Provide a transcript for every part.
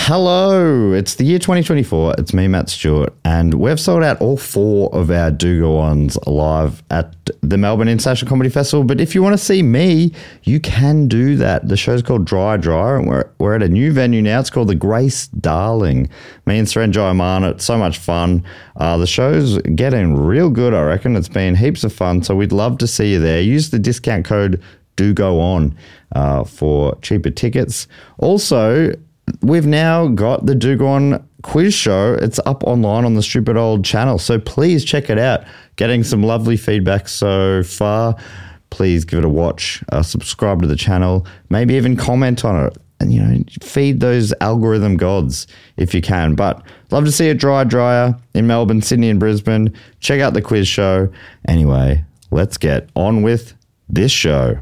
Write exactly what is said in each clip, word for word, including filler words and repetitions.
Hello, it's the year twenty twenty-four. It's me, Matt Stewart, and we've sold out all four of our Do Go Ons live at the Melbourne International Comedy Festival. But if you want to see me, you can do that. The show's called Dry Dry, and we're, we're at a new venue now. It's called the Grace Darling. Me and Surenjoy Aman, it's so much fun. Uh, the show's getting real good, I reckon. It's been heaps of fun, so we'd love to see you there. Use the discount code Do Go On uh, for cheaper tickets. Also, we've now got the Do Go On quiz show. It's up online on the Stupid Old channel, so please check it out. Getting some lovely feedback so far. Please give it a watch, uh, subscribe to the channel, maybe even comment on it, and, you know, feed those algorithm gods if you can. But love to see a Dry Dryer in Melbourne, Sydney and Brisbane. Check out the quiz show. Anyway, let's get on with this show.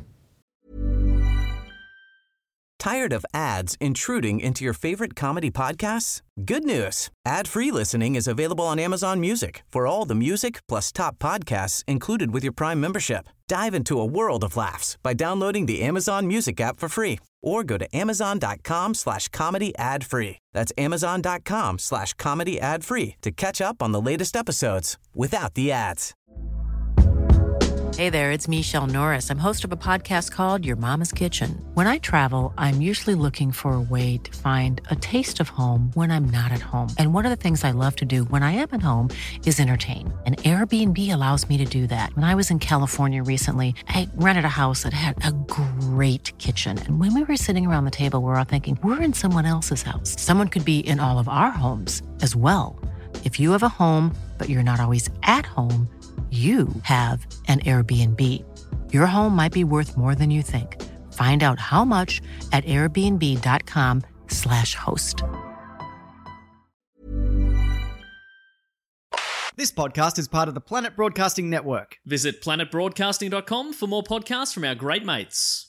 Tired of ads intruding into your favorite comedy podcasts? Good news. Ad-free listening is available on Amazon Music for all the music plus top podcasts included with your Prime membership. Dive into a world of laughs by downloading the Amazon Music app for free or go to amazon.com slash comedy ad free. That's amazon.com slash comedy ad free to catch up on the latest episodes without the ads. Hey there, it's Michelle Norris. I'm host of a podcast called Your Mama's Kitchen. When I travel, I'm usually looking for a way to find a taste of home when I'm not at home. And one of the things I love to do when I am at home is entertain. And Airbnb allows me to do that. When I was in California recently, I rented a house that had a great kitchen. And when we were sitting around the table, we were all thinking, we're in someone else's house. Someone could be in all of our homes as well. If you have a home, but you're not always at home, you have an Airbnb. Your home might be worth more than you think. Find out how much at airbnb.com slash host. This podcast is part of the Planet Broadcasting Network. Visit planet broadcasting dot com for more podcasts from our great mates.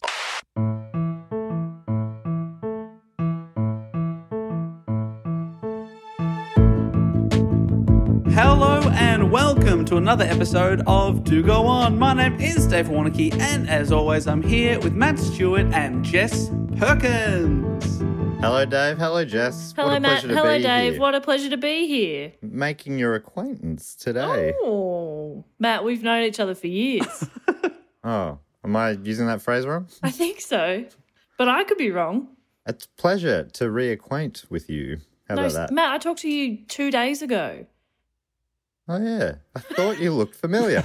Hello and welcome to another episode of Do Go On. My name is Dave Warnocky, and as always, I'm here with Matt Stewart and Jess Perkins. Hello, Dave. Hello, Jess. Hello, what a Matt. pleasure to Hello, be Dave. here. What a pleasure to be here. Making your acquaintance today. Oh, Matt, we've known each other for years. Oh, am I using that phrase wrong? I think so, but I could be wrong. It's a pleasure to reacquaint with you. How No, about that? Matt, I talked to you two days ago. Oh, yeah. I thought you looked familiar.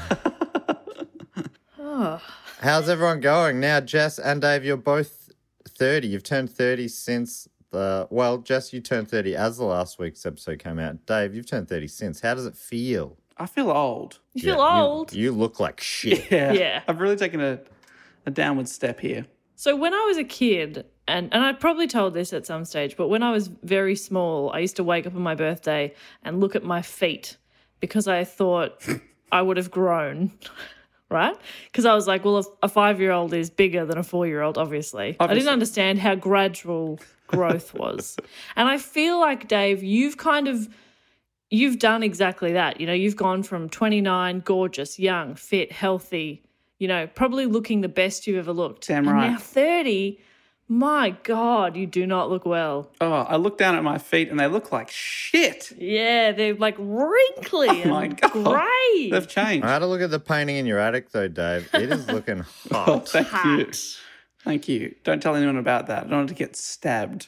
Oh. How's everyone going? Now, Jess and Dave, you're both thirty. You've turned thirty since the... Well, Jess, you turned thirty as the last week's episode came out. Dave, you've turned thirty since. How does it feel? I feel old. You feel Yeah, old? You, you look like shit. Yeah. Yeah. I've really taken a, a downward step here. So when I was a kid, and, and I probably told this at some stage, but when I was very small, I used to wake up on my birthday and look at my feet because I thought I would have grown, right? Because I was like, well, a, a five-year-old is bigger than a four-year-old, obviously. Obviously. I didn't understand how gradual growth was. And I feel like, Dave, you've kind of, you've done exactly that. You know, you've gone from twenty-nine, gorgeous, young, fit, healthy, you know, probably looking the best you've ever looked. Damn and right. now thirty, my God, you do not look well. Oh, I look down at my feet and they look like shit. Yeah, they're like wrinkly Oh my and God. grey. They've changed. I had a look at the painting in your attic, though, Dave. It is looking Oh, hot. thank you. Hot. Thank you. Don't tell anyone about that. I don't want to get stabbed.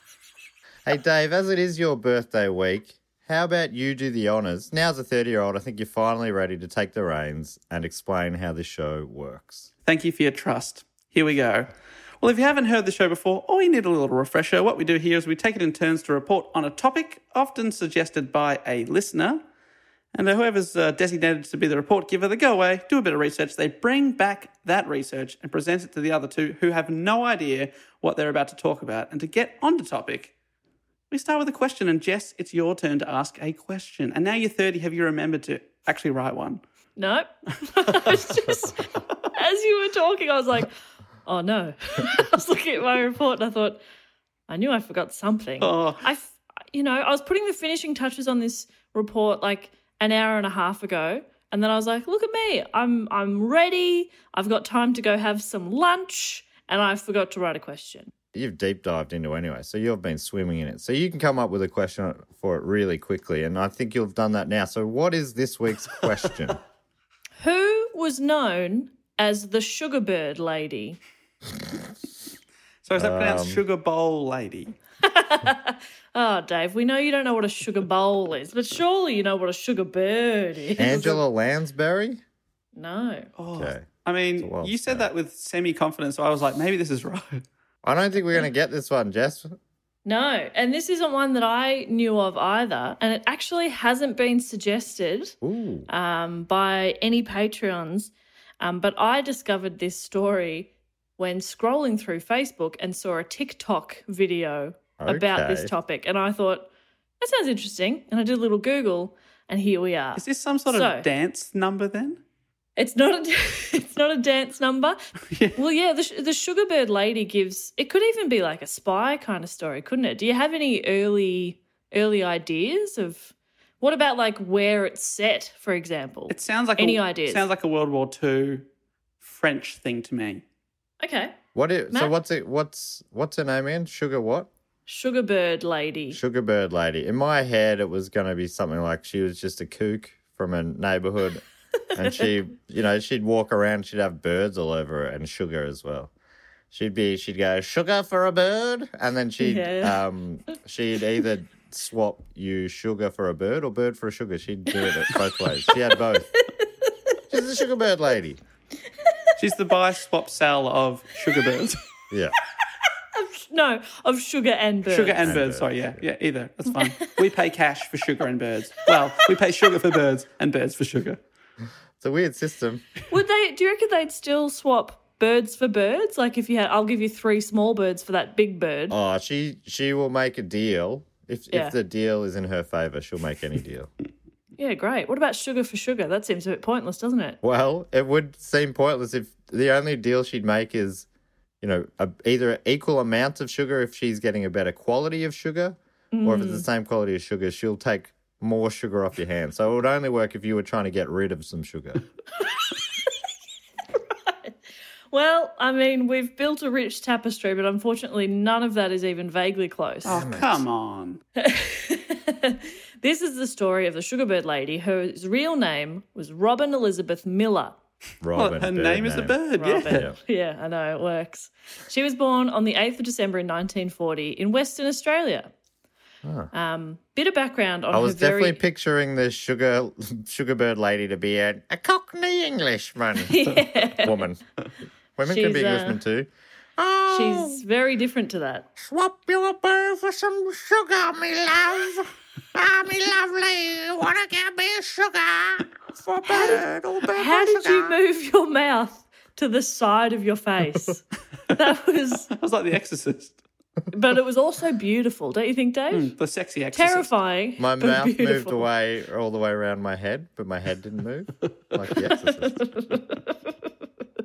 Hey, Dave, as it is your birthday week, how about you do the honours? Now, as a thirty-year-old, I think you're finally ready to take the reins and explain how this show works. Thank you for your trust. Here we go. Well, if you haven't heard the show before or you need a little refresher, what we do here is we take it in turns to report on a topic, often suggested by a listener. And whoever's uh, designated to be the report giver, they go away, do a bit of research, they bring back that research and present it to the other two who have no idea what they're about to talk about. And to get onto topic, we start with a question. And Jess, it's your turn to ask a question. And now you're thirty, have you remembered to actually write one? Nope. I was just, as you were talking, I was like, oh no. I was looking at my report and I thought, I knew I forgot something. Oh. I, you know, I was putting the finishing touches on this report like an hour and a half ago, and then I was like, look at me, I'm I'm ready. I've got time to go have some lunch, and I forgot to write a question. you've deep dived into anyway, so you've been swimming in it. So you can come up with a question for it really quickly, and I think you've done that now. So what is this week's question? Who was known as the Sugar Bird Lady? So is that pronounced Um, sugar bowl lady? Oh, Dave, we know you don't know what a sugar bowl is, but surely you know what a sugar bird is. Angela Lansbury? No. Oh, Okay. I It's a mean, wild you said start. that with semi-confidence, so I was like, maybe this is right. I don't think we're going to get this one, Jess. No, and this isn't one that I knew of either, and it actually hasn't been suggested Ooh. um, by any Patreons, um, but I discovered this story when scrolling through Facebook and saw a TikTok video about this Okay. topic, and I thought, that sounds interesting, and I did a little Google, and here we are. Is this some sort So- of dance number then? It's not a it's not a dance number. Yeah. Well, yeah, the the Sugar Bird Lady gives. It could even be like a spy kind of story, couldn't it? Do you have any early early ideas of what about like where it's set, for example? It sounds like Any a, ideas? Sounds like a World War Two French thing to me. Okay, What is, so Matt? what's it? What's what's her name again? Sugar what? Sugar Bird Lady. Sugar Bird Lady. In my head, it was going to be something like she was just a kook from a neighborhood, and she, you know, she'd walk around, she'd have birds all over her and sugar as well. She'd be, she'd go sugar for a bird, and then she'd, Yeah. um, she'd either swap you sugar for a bird or bird for a sugar. She'd do it both ways. She had both. She's a Sugar Bird Lady. She's the buy, swap, sell of sugar birds. Yeah. No, of sugar and birds. Sugar and, And birds, birds, sorry, yeah. Yeah, either. That's fine. We pay cash for sugar and birds. Well, we pay sugar for birds and birds for sugar. It's a weird system. Would they? Do you reckon they'd still swap birds for birds? Like if you had, I'll give you three small birds for that big bird. Oh, she she will make a deal. If Yeah. if the deal is in her favour, she'll make any deal. Yeah, great. What about sugar for sugar? That seems a bit pointless, doesn't it? Well, it would seem pointless if the only deal she'd make is, you know, a, either equal amounts of sugar if she's getting a better quality of sugar, or if it's the same quality of sugar, she'll take more sugar off your hand. So it would only work if you were trying to get rid of some sugar. Well, I mean, we've built a rich tapestry, but unfortunately, none of that is even vaguely close. Oh, come on. This is the story of the Sugar Bird Lady, whose real name was Robin Elizabeth Miller. Robin, Well, her bird name is the bird, yeah. Robin. Yeah, I know, it works. She was born on the eighth of December in nineteen forty in Western Australia. Um, bit of background on I was her very... definitely picturing the sugar sugar bird lady to be a, a Cockney Englishman woman. Women can be She's, uh, Englishmen too. Oh, She's very different to that. swap your bird for some sugar, me love. Ah, me lovely, wanna get me sugar for bird or bird How for did sugar? you move your mouth to the side of your face? That was... I was like The Exorcist. But it was also beautiful, don't you think, Dave? The sexy Exorcist. Terrifying. My but mouth moved beautiful. away all the way around my head, but my head didn't move, like The Exorcist.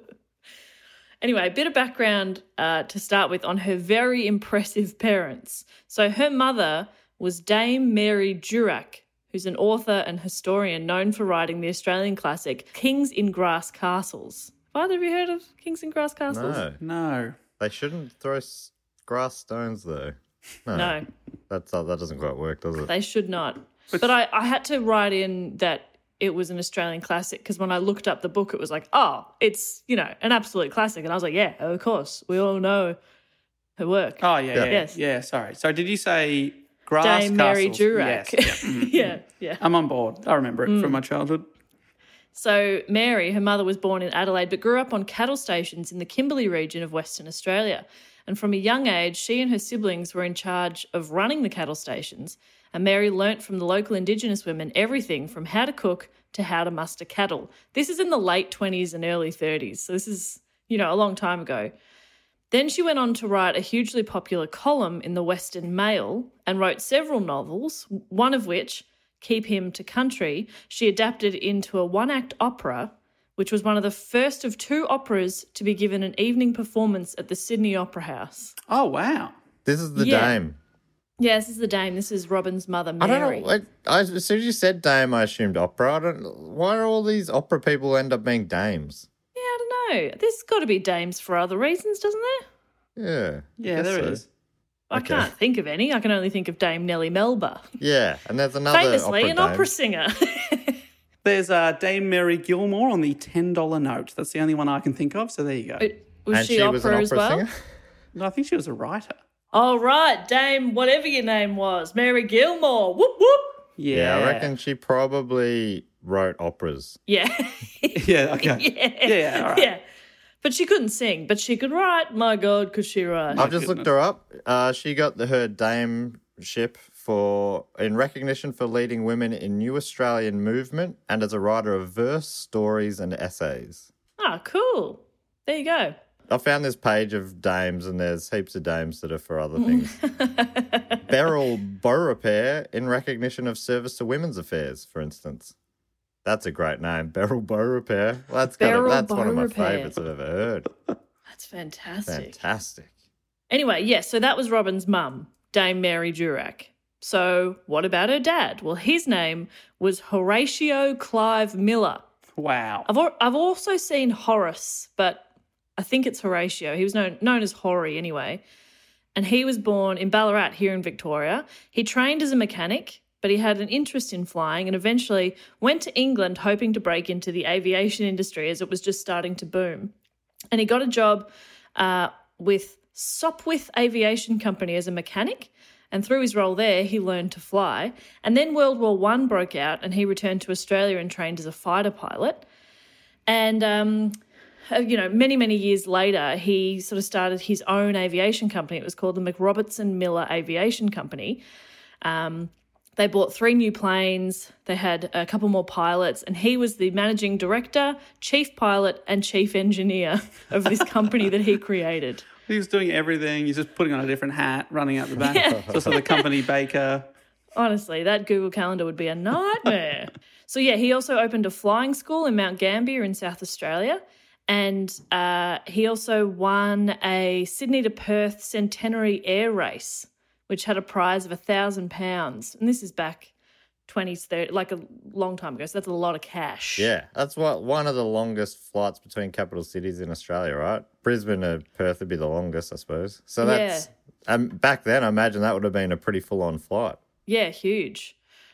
Anyway, a bit of background uh, to start with on her very impressive parents. So her mother was Dame Mary Durack, who's an author and historian known for writing the Australian classic Kings in Grass Castles. Have either of you heard of Kings in Grass Castles? No, No. they shouldn't throw s- grass stones though. No, No, that's that doesn't quite work, does it? they should not. But I, I had to write in that it was an Australian classic because when I looked up the book, it was like, oh, it's, you know, an absolute classic. And I was like, yeah, of course. We all know her work. Oh, yeah, yeah. Yes. Yeah, sorry. So did you say grass Dame Mary castles? Durack. Yes. Yeah. Mm. yeah, yeah. I'm on board. I remember it from my childhood. So Mary, her mother was born in Adelaide but grew up on cattle stations in the Kimberley region of Western Australia. And from a young age, she and her siblings were in charge of running the cattle stations. And Mary learnt from the local Indigenous women everything from how to cook to how to muster cattle. This is in the late twenties and early thirties. So this is, you know, a long time ago. Then she went on to write a hugely popular column in the Western Mail and wrote several novels, one of which, Keep Him to Country, she adapted into a one-act opera, which was one of the first of two operas to be given an evening performance at the Sydney Opera House. Oh, wow. This is the Yeah. Dame. Yeah, this is the Dame. This is Robin's mother, I Mary. don't know. I, I, as soon as you said Dame, I assumed opera. I don't. Why do all these opera people end up being dames? Yeah, I don't know. There's got to be dames for other reasons, doesn't there? Yeah. Yeah, guess there so. is. I Okay. can't think of any. I can only think of Dame Nellie Melba, Yeah, and there's another famously opera an dame. opera singer. There's uh, Dame Mary Gilmore on the ten dollar note. That's the only one I can think of, so there you go. Was and she, she opera was an opera as well? singer? No, I think she was a writer. Oh, right, Dame, whatever your name was, Mary Gilmore. Whoop, whoop. Yeah. Yeah, I reckon she probably wrote operas. Yeah. Yeah, okay. yeah. Yeah, all right. Yeah. But she couldn't sing, but she could write. My God, could she write? I've just looked her up. Uh, she got the, her dameship for in recognition for leading women in New Australian movement and as a writer of verse, stories, and essays. Oh, cool. There you go. I found this page of dames, and there's heaps of dames that are for other things. Beryl Beaurepaire in recognition of service to women's affairs, for instance. That's a great name, Beryl Beaurepaire. Well, that's kind of, Beryl that's one of my Beaurepaire. favourites I've ever heard. That's fantastic. Fantastic. Anyway, yes, so that was Robin's mum, Dame Mary Durack. So what about her dad? Well, his name was Horatio Clive Miller. Wow. I've al- I've also seen Horace, but I think it's Horatio. He was known known as Horry anyway. And he was born in Ballarat here in Victoria. He trained as a mechanic, but he had an interest in flying and eventually went to England hoping to break into the aviation industry as it was just starting to boom. And he got a job uh, with Sopwith Aviation Company as a mechanic. And through his role there, he learned to fly. And then World War One broke out and he returned to Australia and trained as a fighter pilot. And, um, uh, you know, many, many years later, he sort of started his own aviation company. It was called the McRobertson Miller Aviation Company. Um, they bought three new planes. They had a couple more pilots. And he was the managing director, chief pilot, and chief engineer of this company that he created. He was doing everything. He's just putting on a different hat, running out the back. Yeah. Just like the company baker. Honestly, that Google Calendar would be a nightmare. So, yeah, he also opened a flying school in Mount Gambier in South Australia. And uh, he also won a Sydney to Perth centenary air race, which had a prize of one thousand pounds. And this is back twenties, thirty, like a long time ago. So that's a lot of cash. Yeah, that's what one of the longest flights between capital cities in Australia, right? Brisbane to Perth would be the longest, I suppose. So that's Yeah. um, back then. I imagine that would have been a pretty full-on flight. Yeah, huge.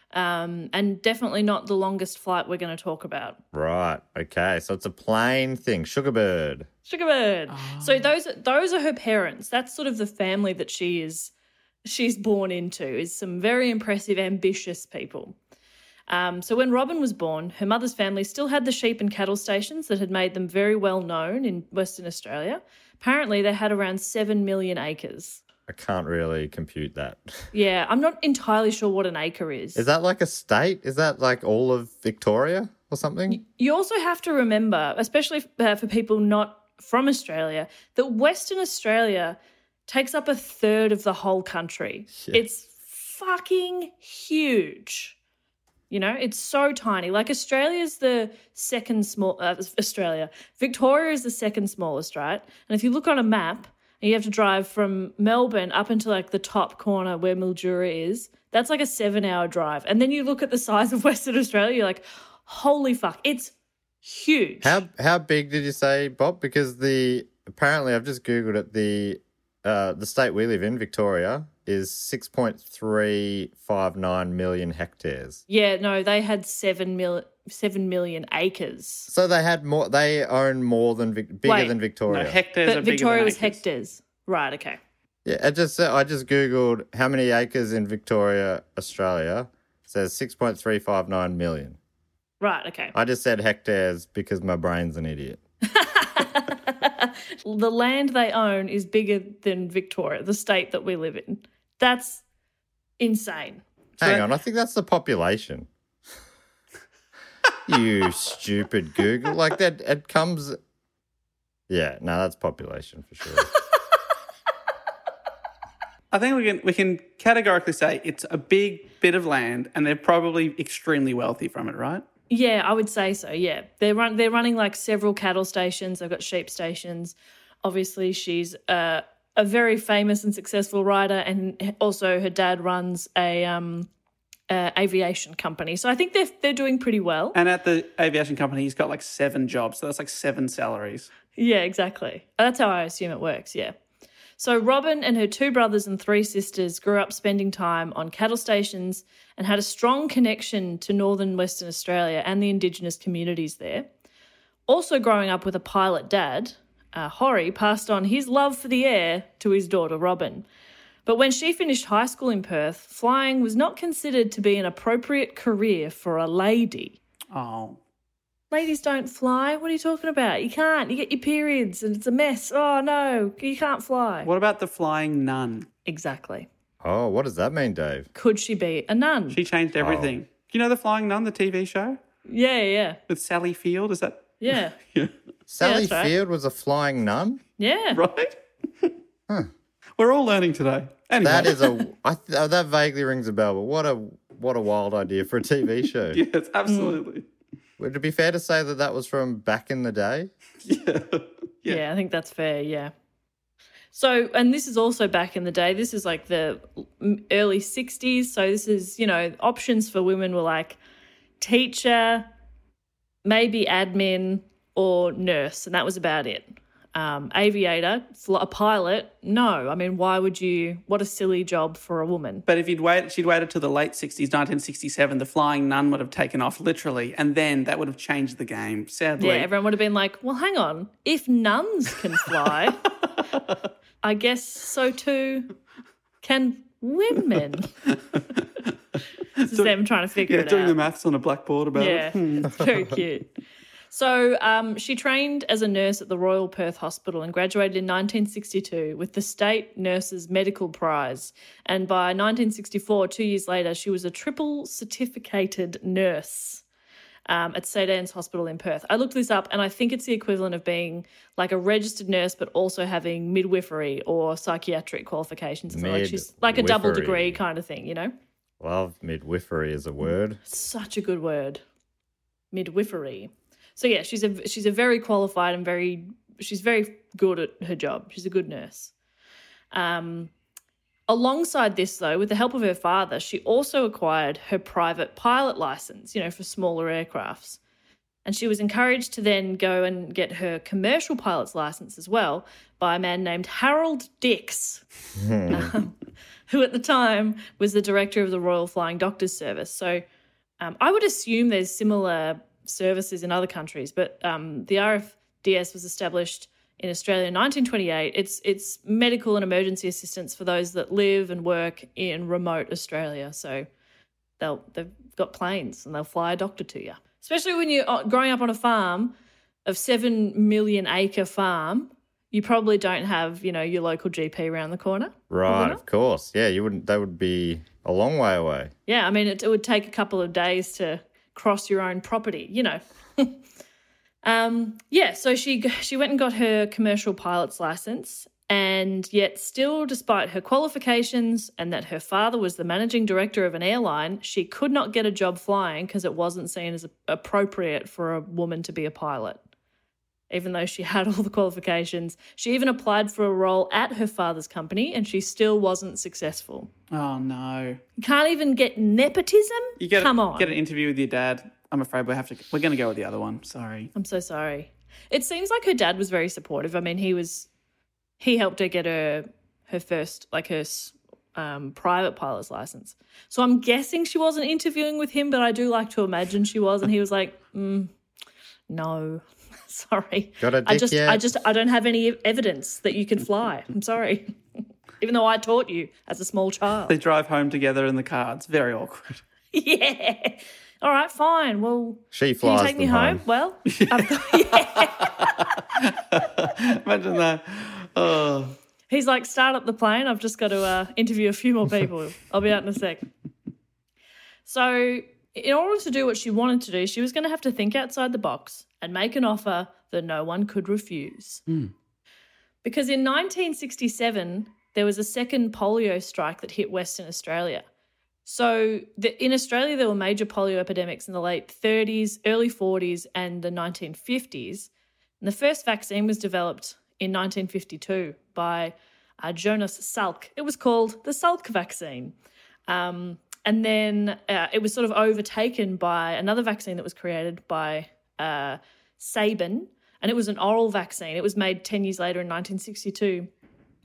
Um, and definitely not the longest flight we're going to talk about. Right. Okay. So it's a plane thing. Sugarbird. Sugarbird. Oh. So those those are her parents. That's sort of the family that she is she's born into, is some very impressive, ambitious people. Um, so when Robin was born, her mother's family still had the sheep and cattle stations that had made them very well known in Western Australia. Apparently, they had around seven million acres. I can't really compute that. Yeah, I'm not entirely sure what an acre is. Is that like a state? Is that like all of Victoria or something? You also have to remember, especially uh, for people not from Australia, that Western Australia takes up a third of the whole country. Yeah. It's fucking huge. You know, it's so tiny. Like Australia's the second small, uh, Australia, Victoria is the second smallest, right? And if you look on a map and you have to drive from Melbourne up into like the top corner where Mildura is, that's like a seven hour drive. And then you look at the size of Western Australia, you're like, holy fuck, it's huge. How how big did you say, Bob? Because the apparently I've just Googled it, the uh, the state we live in, Victoria, is six point three five nine million hectares. Yeah, no, they had seven mil, seven million acres. So they had more. They own more than Vic- bigger Wait. than Victoria. No, hectares are But bigger Victoria than was acres. hectares. Right, okay. Yeah, I just I just googled how many acres in Victoria, Australia. It says six point three five nine million. Right, okay. I just said hectares because my brain's an idiot. The land they own is bigger than Victoria, the state that we live in. That's insane. Hang on, I think that's the population. You stupid Google. Like that, it comes. Yeah, no, that's population for sure. I think we can we can categorically say it's a big bit of land, and they're probably extremely wealthy from it, right? Yeah, I would say so, yeah. They're, run, they're running like several cattle stations. They've got sheep stations. Obviously, she's uh, a very famous and successful rider, and also her dad runs a um, uh, aviation company. So I think they're, they're doing pretty well. And at the aviation company, he's got like seven jobs, so that's like seven salaries. Yeah, exactly. That's how I assume it works, yeah. So Robin and her two brothers and three sisters grew up spending time on cattle stations and had a strong connection to northern Western Australia and the Indigenous communities there. Also growing up with a pilot dad, uh, Horry passed on his love for the air to his daughter Robin. But when she finished high school in Perth, flying was not considered to be an appropriate career for a lady. Oh. Ladies don't fly. What are you talking about? You can't. You get your periods and it's a mess. Oh, no, you can't fly. What about the flying nun? Exactly. Oh, what does that mean, Dave? Could she be a nun? She changed everything. Oh. You know the Flying Nun, the T V show? Yeah, yeah, With Sally Field? Is that yeah. yeah. Sally that's right. Field was a flying nun? Yeah. right? We're all learning today. Anyway. That is a I th- oh, that vaguely rings a bell, but what a what a wild idea for a T V show. Yes, absolutely. Would it be fair to say that that was from back in the day? Yeah. yeah. Yeah. I think that's fair, yeah. So, and this is also back in the day. This is like the early sixties. So this is, you know, options for women were like teacher, maybe admin or nurse, and that was about it. Um, aviator, fl- a pilot, no. I mean, why would you, what a silly job for a woman. But if you'd wait, she'd waited till the late sixties, nineteen sixty-seven, the Flying Nun would have taken off literally, and then that would have changed the game, sadly. Yeah, everyone would have been like, well, hang on, if nuns can fly, I guess so too can women. This is them trying to figure yeah, it doing out. the maths on a blackboard about Yeah, it. Hmm. it's very cute. So um, she trained as a nurse at the Royal Perth Hospital and graduated in nineteen sixty-two with the State Nurses Medical Prize. And by nineteen sixty-four, two years later, she was a triple certificated nurse um, at Saint Anne's Hospital in Perth. I looked this up and I think it's the equivalent of being like a registered nurse but also having midwifery or psychiatric qualifications. Like she's like a double Midwifery. degree kind of thing, you know? Love midwifery as a word. Such a good word. Midwifery. So yeah, she's a she's a very qualified and very she's very good at her job. She's a good nurse. Um, alongside this, though, with the help of her father, she also acquired her private pilot license, you know, for smaller aircrafts. And she was encouraged to then go and get her commercial pilot's license as well by a man named Harold Dix, um, who at the time was the director of the Royal Flying Doctors Service. So um, I would assume there's similar services in other countries, but um, the R F D S was established in Australia in nineteen twenty-eight. It's it's medical and emergency assistance for those that live and work in remote Australia. So they'll they've got planes and they'll fly a doctor to you. Especially when you're growing up on a farm of seven million acre farm, you probably don't have, you know, your local G P around the corner. Right, of course. Yeah, you wouldn't. That would be a long way away. Yeah, I mean, it, it would take a couple of days to cross your own property, you know. um, yeah, so she she went and got her commercial pilot's license, and yet still, despite her qualifications and that her father was the managing director of an airline, she could not get a job flying because it wasn't seen as appropriate for a woman to be a pilot. Even though she had all the qualifications, she even applied for a role at her father's company and she still wasn't successful. Oh, no. You can't even get nepotism? You get, Come on. get an interview with your dad. I'm afraid we have to. We're going to go with the other one. Sorry. I'm so sorry. It seems like her dad was very supportive. I mean, he was, he helped her get her her first, like her um, private pilot's license. So I'm guessing she wasn't interviewing with him, but I do like to imagine she was. And he was like, mm, no, sorry. Got a I dick just, yet? I just, I don't have any evidence that you can fly. I'm sorry. Even though I taught you as a small child. They drive home together in the car. It's very awkward. Yeah. All right, fine. Well, She can flies you take me them home? home. Well, I've got, yeah. Imagine that. Oh. He's like, start up the plane. I've just got to uh, interview a few more people. I'll be out in a sec. So in order to do what she wanted to do, she was going to have to think outside the box and make an offer that no one could refuse. Mm. Because in nineteen sixty-seven, there was a second polio strike that hit Western Australia. So the, in Australia, there were major polio epidemics in the late thirties, early forties and the nineteen fifties. And the first vaccine was developed in nineteen fifty-two by uh, Jonas Salk. It was called the Salk vaccine. Um, and then uh, it was sort of overtaken by another vaccine that was created by uh, Sabin, and it was an oral vaccine. It was made ten years later in nineteen sixty-two.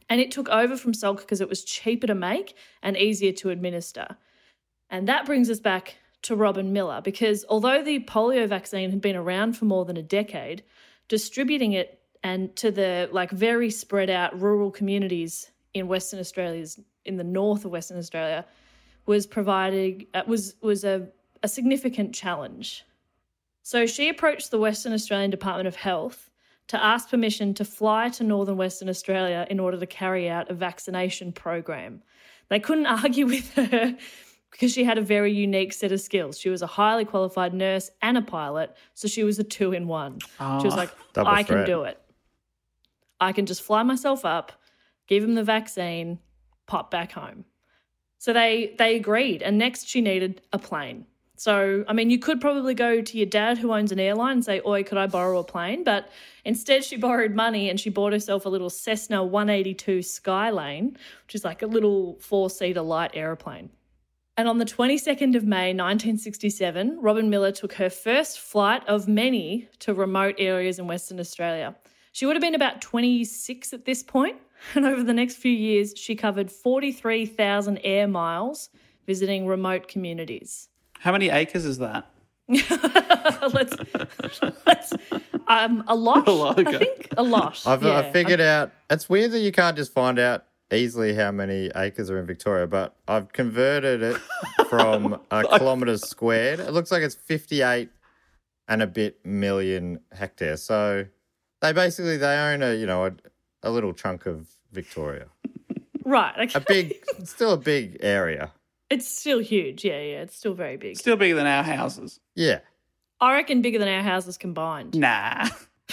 And it took over from Salk because it was cheaper to make and easier to administer. And that brings us back to Robin Miller, because although the polio vaccine had been around for more than a decade, distributing it and to the like very spread out rural communities in Western Australia's in the north of Western Australia was providing uh, was was a, a significant challenge. So she approached the Western Australian Department of Health to ask permission to fly to northern Western Australia in order to carry out a vaccination program. They couldn't argue with her because she had a very unique set of skills. She was a highly qualified nurse and a pilot, so she was a two-in-one. Oh, she was like, double I can threat. do it. I can just fly myself up, give him the vaccine, pop back home. So they they agreed, and next she needed a plane. So, I mean, you could probably go to your dad who owns an airline and say, oi, could I borrow a plane? But instead she borrowed money and she bought herself a little Cessna one eighty-two Skylane, which is like a little four-seater light aeroplane. And on the twenty-second of May, nineteen sixty-seven, Robin Miller took her first flight of many to remote areas in Western Australia. She would have been about twenty-six at this point, and over the next few years, she covered forty-three thousand air miles visiting remote communities. How many acres is that? let's, let's, um, a lot, A lot, okay. I think, a lot. I've, yeah. I've figured out, it's weird that you can't just find out easily how many acres are in Victoria, but I've converted it from a kilometres squared. It looks like it's fifty-eight and a bit million hectares. So they basically, they own a, you know, a, a little chunk of Victoria. Right. Okay. A big, still a big area. It's still huge. Yeah, yeah. It's still very big. Still bigger than our houses. Yeah. I reckon bigger than our houses combined. Nah.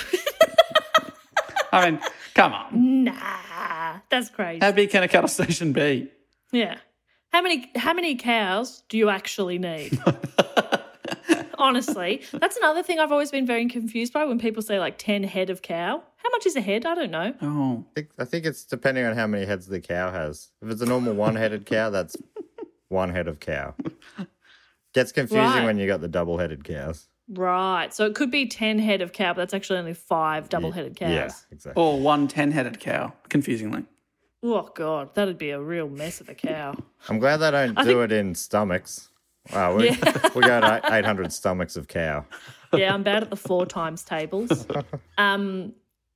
I mean, come on. Nah, that's crazy. How big can a cattle station be? Yeah. How many how many cows do you actually need? Honestly, that's another thing I've always been very confused by when people say like ten head of cow. How much is a head? I don't know. Oh. I think, I think it's depending on how many heads the cow has. If it's a normal one-headed cow, that's one head of cow. Gets confusing Right. when you got the double-headed cows. Right. So it could be ten head of cow, but that's actually only five double-headed cows. Yeah, exactly. Or one ten-headed cow, confusingly. Oh, God, that'd be a real mess of a cow. I'm glad they don't I do think- it in stomachs. Wow, we, Yeah. we got eight hundred stomachs of cow. Yeah, I'm bad at the four times tables. Um,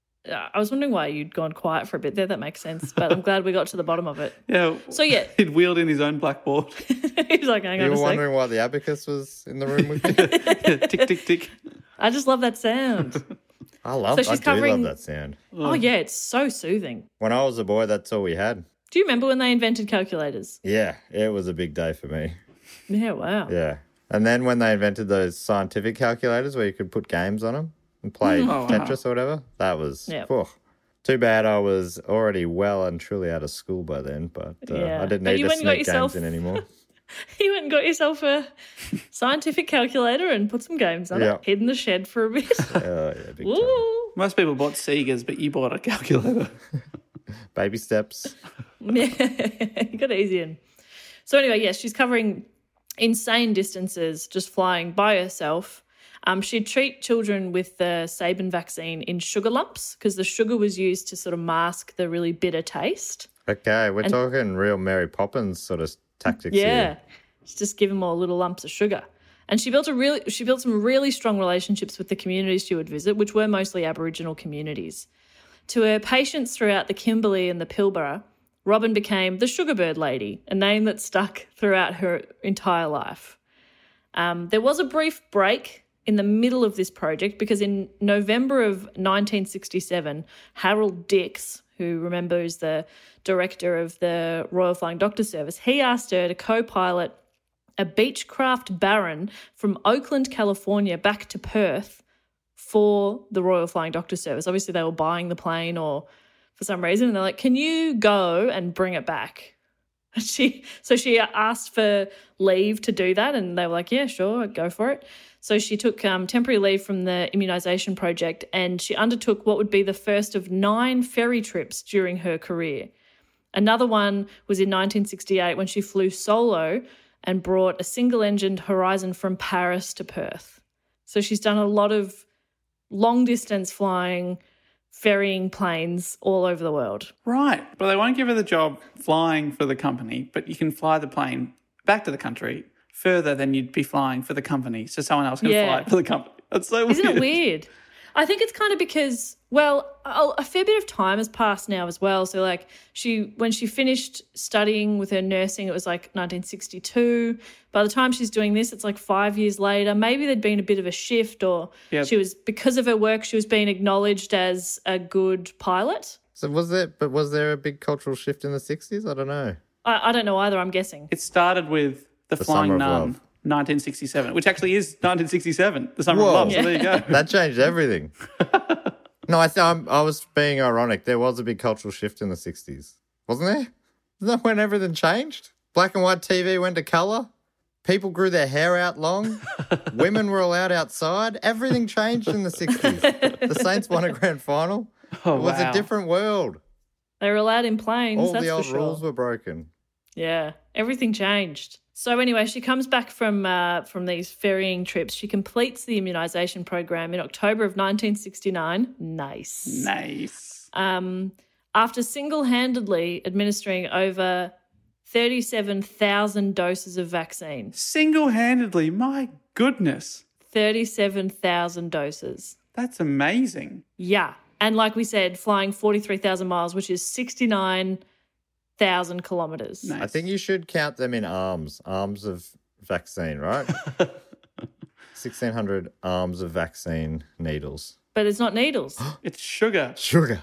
I was wondering why you'd gone quiet for a bit there. That makes sense, but I'm glad we got to the bottom of it. Yeah. So, yeah. He'd wheeled in his own blackboard. He's like, hang You on were a sec. wondering why the abacus was in the room with you? Tick, tick, tick. I just love that sound. I love, So she's I do covering- love that sound. Oh, yeah, it's so soothing. When I was a boy, that's all we had. Do you remember when they invented calculators? Yeah, it was a big day for me. Yeah, wow. Yeah. And then when they invented those scientific calculators where you could put games on them and play Oh, wow. Tetris or whatever, that was Yeah. phew. Too bad I was already well and truly out of school by then, but uh, Yeah. I didn't But need you to went and got sneak yourself- games in anymore. You went and got yourself a scientific calculator and put some games on Yeah. it. Hid in the shed for a bit. Oh, yeah, big time. Woo! Most people bought Segas, but you bought a calculator. Baby steps. Yeah, you got easy in. So anyway, yes, she's covering insane distances just flying by herself. Um, she'd treat children with the Sabin vaccine in sugar lumps because the sugar was used to sort of mask the really bitter taste. Okay, we're talking real Mary Poppins sort of tactics Yeah, here. she's just give them all little lumps of sugar. And she built a really, she built some really strong relationships with the communities she would visit, which were mostly Aboriginal communities. To her patients throughout the Kimberley and the Pilbara, Robin became the Sugarbird Lady, a name that stuck throughout her entire life. Um, there was a brief break in the middle of this project because in November of nineteen sixty-seven, Harold Dix, who remember is the director of the Royal Flying Doctor Service, he asked her to co-pilot a Beechcraft Baron from Oakland, California, back to Perth for the Royal Flying Doctor Service. Obviously, they were buying the plane or for some reason, and they're like, can you go and bring it back? And she, so she asked for leave to do that, and they were like, yeah, sure, go for it. So she took um, temporary leave from the immunisation project, and she undertook what would be the first of nine ferry trips during her career. Another one was in nineteen sixty-eight when she flew solo and brought a single-engined Horizon from Paris to Perth. So she's done a lot of long-distance flying, ferrying planes all over the world. Right. But they won't give her the job flying for the company, but you can fly the plane back to the country further than you'd be flying for the company. So someone else can Yeah. fly it for the company. That's so weird. Isn't it weird? I think it's kind of because, well, a, a fair bit of time has passed now as well. So, like, she when she finished studying with her nursing, it was like nineteen sixty-two. By the time she's doing this, it's like five years later. Maybe there'd been a bit of a shift, or Yep. she was, because of her work, she was being acknowledged as a good pilot. So was there, but was there a big cultural shift in the sixties? I don't know. I, I don't know either, I'm guessing. It started with The, The Flying Summer of Nun, Love. nineteen sixty-seven, which actually is nineteen sixty-seven, The Summer Whoa. of Love. So there you go. That changed everything. No, I th- I'm, I was being ironic. There was a big cultural shift in the sixties, wasn't there? Isn't that when everything changed? Black and white T V went to colour. People grew their hair out long. Women were allowed outside. Everything changed in the sixties. The Saints won a grand final. Oh, It was wow. a different world. They were allowed in planes, All that's the old for sure. rules were broken. Yeah, everything changed. So anyway, she comes back from uh, from these ferrying trips. She completes the immunisation program in October of nineteen sixty-nine. Nice. Nice. Um, after single-handedly administering over thirty-seven thousand doses of vaccine. Single-handedly, my goodness. thirty-seven thousand doses. That's amazing. Yeah. And like we said, flying forty-three thousand miles, which is sixty-nine thousand kilometres. Nice. I think you should count them in arms, arms of vaccine, right? sixteen hundred arms of vaccine needles. But it's not needles. It's sugar. Sugar.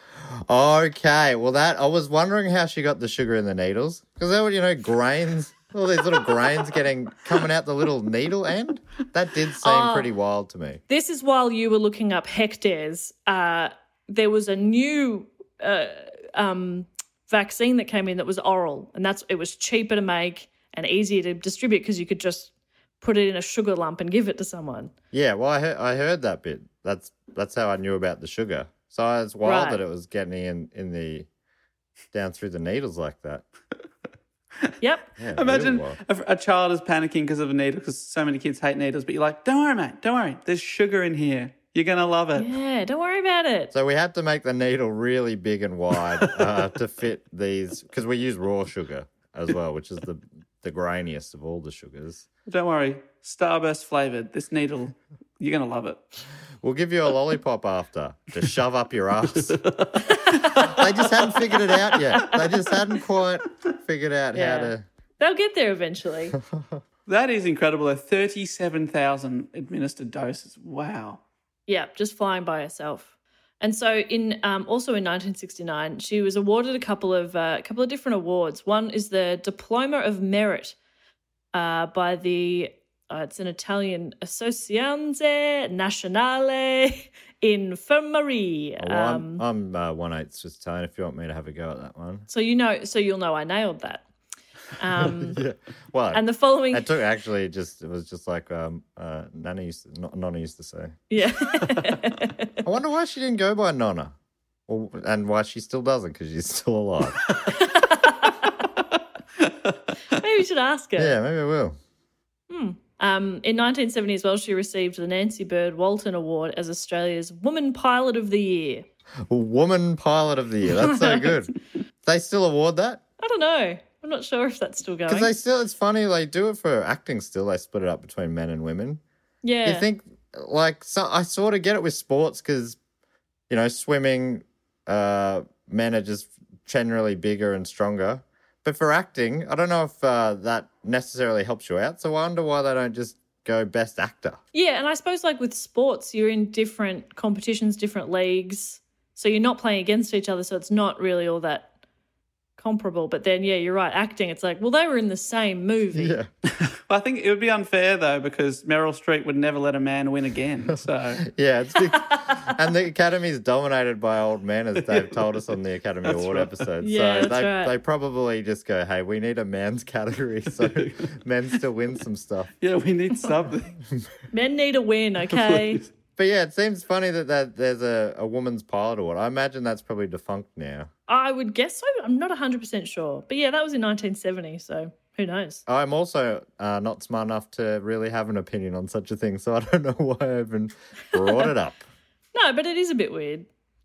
Okay, well that I was wondering how she got the sugar in the needles because there were, you know, grains, all these little grains getting coming out the little needle end. That did seem Oh. pretty wild to me. This is while you were looking up hectares. Uh, there was a new uh, um, vaccine that came in that was oral, and that's it was cheaper to make and easier to distribute because you could just put it in a sugar lump and give it to someone. Yeah, well I heard, I heard that bit. That's that's how I knew about the sugar. So it's wild Right. that it was getting in in the down through the needles like that. Yep. Yeah, Imagine real wild. a, a child is panicking because of a needle, because so many kids hate needles, but you're like, don't worry, mate, don't worry. There's sugar in here. You're going to love it. Yeah, don't worry about it. So we had to make the needle really big and wide uh, to fit these because we use raw sugar as well, which is the the grainiest of all the sugars. Don't worry. Starburst flavoured. This needle, you're going to love it. We'll give you a lollipop after to shove up your ass. They just hadn't figured it out yet. They just hadn't quite figured out Yeah. how to. They'll get there eventually. That is incredible. though. thirty-seven thousand administered doses. Wow. Yeah, just flying by herself. And so, in um, also in nineteen sixty-nine, she was awarded a couple of uh, a couple of different awards. One is the Diploma of Merit uh, by the uh, it's an Italian Associazione Nazionale Infermerie. Oh, well, Um, I'm I'm uh, one eighth just Italian. If you want me to have a go at that one. so you know, so you'll know I nailed that. Um, Yeah. Well, and the following, it took actually just it was just like um uh Nana used to, N- Nonna used to say. yeah. I wonder why she didn't go by Nonna, or, and why she still doesn't because she's still alive. Maybe you should ask her. Yeah, maybe I will. Um, in nineteen seventy as well, she received the Nancy Bird Walton Award as Australia's Woman Pilot of the Year. Woman Pilot of the Year. That's so good. They still award that? I don't know. I'm not sure if that's still going. Because they still, it's funny, they do it for acting still. They split it up between men and women. yeah. You think, like, so I sort of get it with sports because, you know, swimming, uh, men are just generally bigger and stronger. But for acting, I don't know if uh, that necessarily helps you out. So I wonder why they don't just go best actor. Yeah, and I suppose like with sports, you're in different competitions, different leagues. So you're not playing against each other, so it's not really all that comparable. But then, yeah, you're right. Acting, it's like, well, they were in the same movie. Yeah. Well, I think it would be unfair, though, because Meryl Streep would never let a man win again. So, Yeah, it's big. And the Academy is dominated by old men, as Dave told us on the Academy Award episode. Yeah, so that's they right. they probably just go, hey, we need a man's category so men still win some stuff. yeah, we need something. Men need a win, okay? But yeah, it seems funny that, that there's a, a woman's pilot award. I imagine that's probably defunct now. I would guess so. I'm not one hundred percent sure. But yeah, that was in nineteen seventy, so who knows? I'm also uh, not smart enough to really have an opinion on such a thing, so I don't know why I even brought it up. No, but it is a bit weird.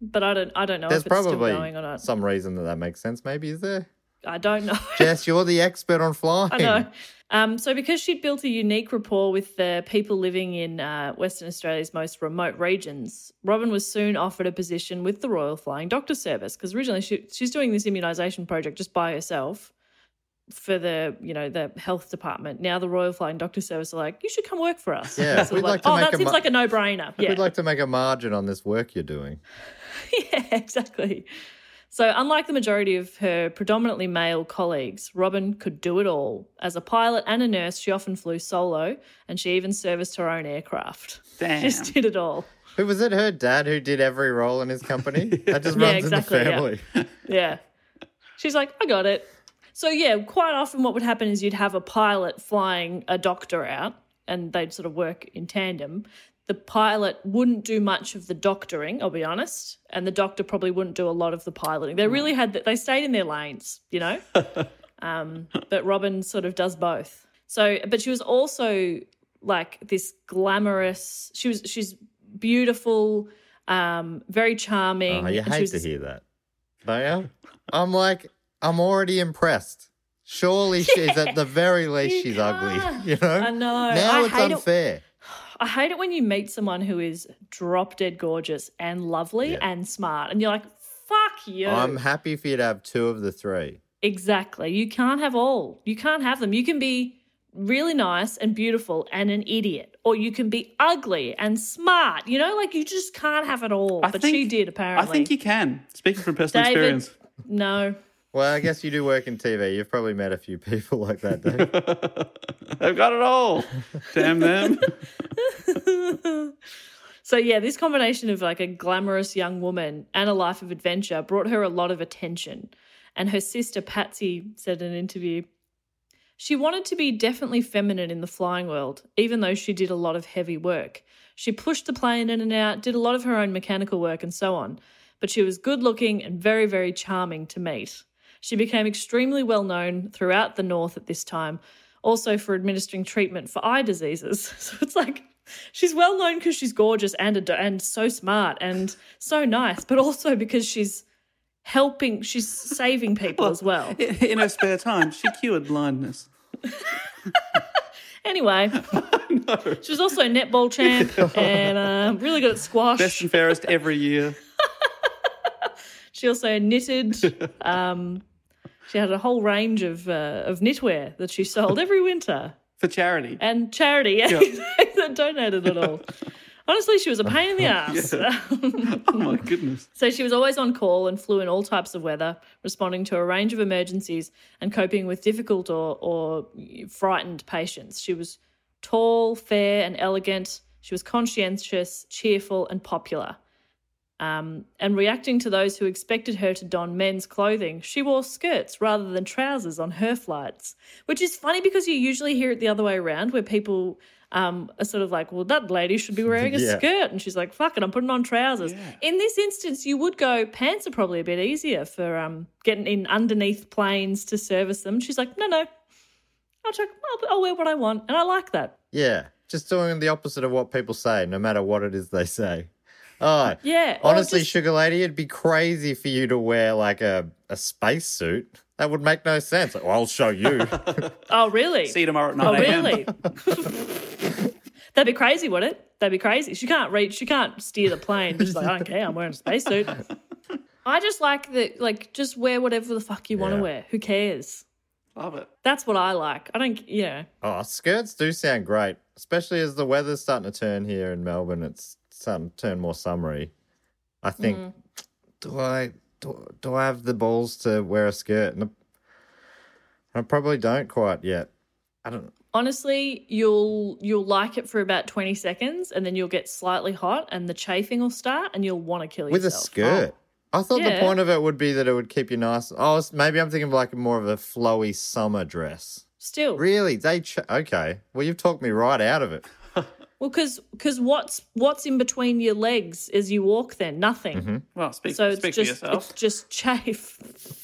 but I don't I don't know There's if it's still probably going or not. some reason that that makes sense. Maybe, is there? I don't know. Jess, you're the expert on flying. I know. Um, so because she'd built a unique rapport with the people living in uh, Western Australia's most remote regions, Robin was soon offered a position with the Royal Flying Doctor Service, because originally she, she's doing this immunisation project just by herself for the, you know, the health department. Now the Royal Flying Doctor Service are like, you should come work for us. Yeah, So we'd like, like to oh, make that a seems ma- like a no-brainer. Yeah. We'd like to make a margin on this work you're doing. Yeah, exactly. So unlike the majority of her predominantly male colleagues, Robin could do it all. As a pilot and a nurse, she often flew solo, and she even serviced her own aircraft. Damn. She just did it all. Who was it? Her dad who did every role in his company? That just Yeah, runs exactly, in the yeah. family. Yeah. She's like, I got it. So, yeah, quite often what would happen is you'd have a pilot flying a doctor out, and they'd sort of work in tandem. The pilot wouldn't do much of the doctoring, I'll be honest, and the doctor probably wouldn't do a lot of the piloting. They really had, they stayed in their lanes, you know. um, but Robin sort of does both. So, but she was also like this glamorous. She was, she's beautiful, um, very charming. Oh, you and she hate was to this- hear that. Don't you? I'm like, I'm already impressed. Surely she's at the very least you she's can't. ugly. You know? I know. Now I it's hate it- unfair. I hate it when you meet someone who is drop dead gorgeous and lovely Yeah. and smart, and you're like, fuck you. I'm happy for you to have two of the three. Exactly. You can't have all. You can't have them. You can be really nice and beautiful and an idiot, or you can be ugly and smart. You know, like you just can't have it all. I but think- she did, apparently. I think you can. Speaking from personal David, experience. no. Well, I guess you do work in T V. You've probably met a few people like that, Dave. They've got it all. Damn them. So, yeah, this combination of like a glamorous young woman and a life of adventure brought her a lot of attention. And her sister Patsy said in an interview, she wanted to be definitely feminine in the flying world, even though she did a lot of heavy work. She pushed the plane in and out, did a lot of her own mechanical work and so on. But she was good looking and very, very charming to meet. She became extremely well known throughout the North at this time, also for administering treatment for eye diseases. So it's like she's well known because she's gorgeous and ad- and so smart and so nice, but also because she's helping, she's saving people as well. In in her spare time, she cured blindness. Anyway, she was also a netball champ and uh, really good at squash. Best and fairest every year. She also knitted. Um, she had a whole range of uh, of knitwear that she sold every winter. For charity. And charity, yeah, that donated it all. Honestly, she was a pain in the ass. Oh, my goodness. So she was always on call and flew in all types of weather, responding to a range of emergencies and coping with difficult or, or frightened patients. She was tall, fair and elegant. She was conscientious, cheerful and popular. Um, and reacting to those who expected her to don men's clothing, she wore skirts rather than trousers on her flights, which is funny because you usually hear it the other way around where people um, are sort of like, well, that lady should be wearing a Yeah. skirt. And she's like, fuck it, I'm putting on trousers. Yeah. In this instance, you would go, pants are probably a bit easier for um, getting in underneath planes to service them. She's like, no, no, I'll, check, I'll, I'll wear what I want. And I like that. Yeah, just doing the opposite of what people say, no matter what it is they say. Oh, Yeah. or honestly, just- Sugar Lady, it'd be crazy for you to wear like a, a space suit. That would make no sense. Like, well, I'll show you. Oh, really? See you tomorrow at Oh, nine a.m. really? That'd be crazy, wouldn't it? That'd be crazy. She can't reach. She can't steer the plane. She's like, I don't care. I'm wearing a spacesuit. I just like that. Like, just wear whatever the fuck you want to Yeah. wear. Who cares? Love it. That's what I like. I don't. You know. Oh, skirts do sound great, especially as the weather's starting to turn here in Melbourne. It's starting to turn more summery. I think, Mm. do I do, do I have the balls to wear a skirt? And I probably don't quite yet. I don't. Honestly, you'll you'll like it for about twenty seconds, and then you'll get slightly hot, and the chafing will start, and you'll want to kill With a yourself. skirt. I thought the Yeah. point of it would be that it would keep you nice. Oh, it's- maybe I'm thinking of like more of a flowy summer dress. Still, Really? They ch- okay. Well, you've talked me right out of it. well, because because what's what's in between your legs as you walk? Then nothing. Mm-hmm. Well, speak, So it's speak just for yourself. it's just chafe.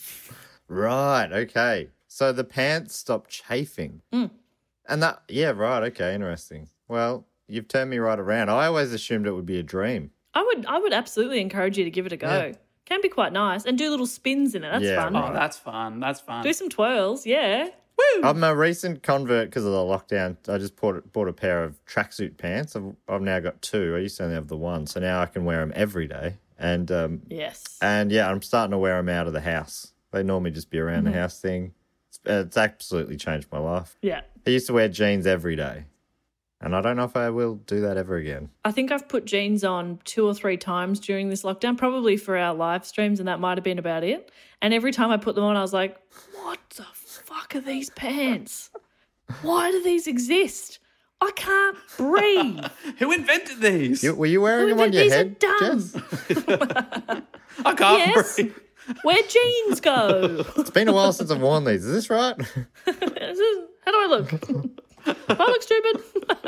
Right. Okay. So the pants stop chafing. Mm. And that, yeah, right. Okay. Interesting. Well, you've turned me right around. I always assumed it would be a dream. I would I would absolutely encourage you to give it a go. Yeah. Can be quite nice. And do little spins in it. That's Yeah, fun. right. Oh, that's fun. That's fun. Do some twirls, yeah. I'm a recent convert because of the lockdown. I just bought, bought a pair of tracksuit pants. I've, I've now got two. I used to only have the one. So now I can wear them every day. And, um, Yes. and yeah, I'm starting to wear them out of the house. They normally just be around Mm-hmm. the house thing. It's, it's absolutely changed my life. Yeah. I used to wear jeans every day. And I don't know if I will do that ever again. I think I've put jeans on two or three times during this lockdown, probably for our live streams, and that might have been about it. And every time I put them on, I was like, what the fuck are these pants? Why do these exist? I can't breathe. Who invented these? You, were you wearing Who them on your these are head, dumb. Jess? I can't Yes. breathe. Where'd jeans go? It's been a while since I've worn these. Is this right? How do I look? Do I look stupid?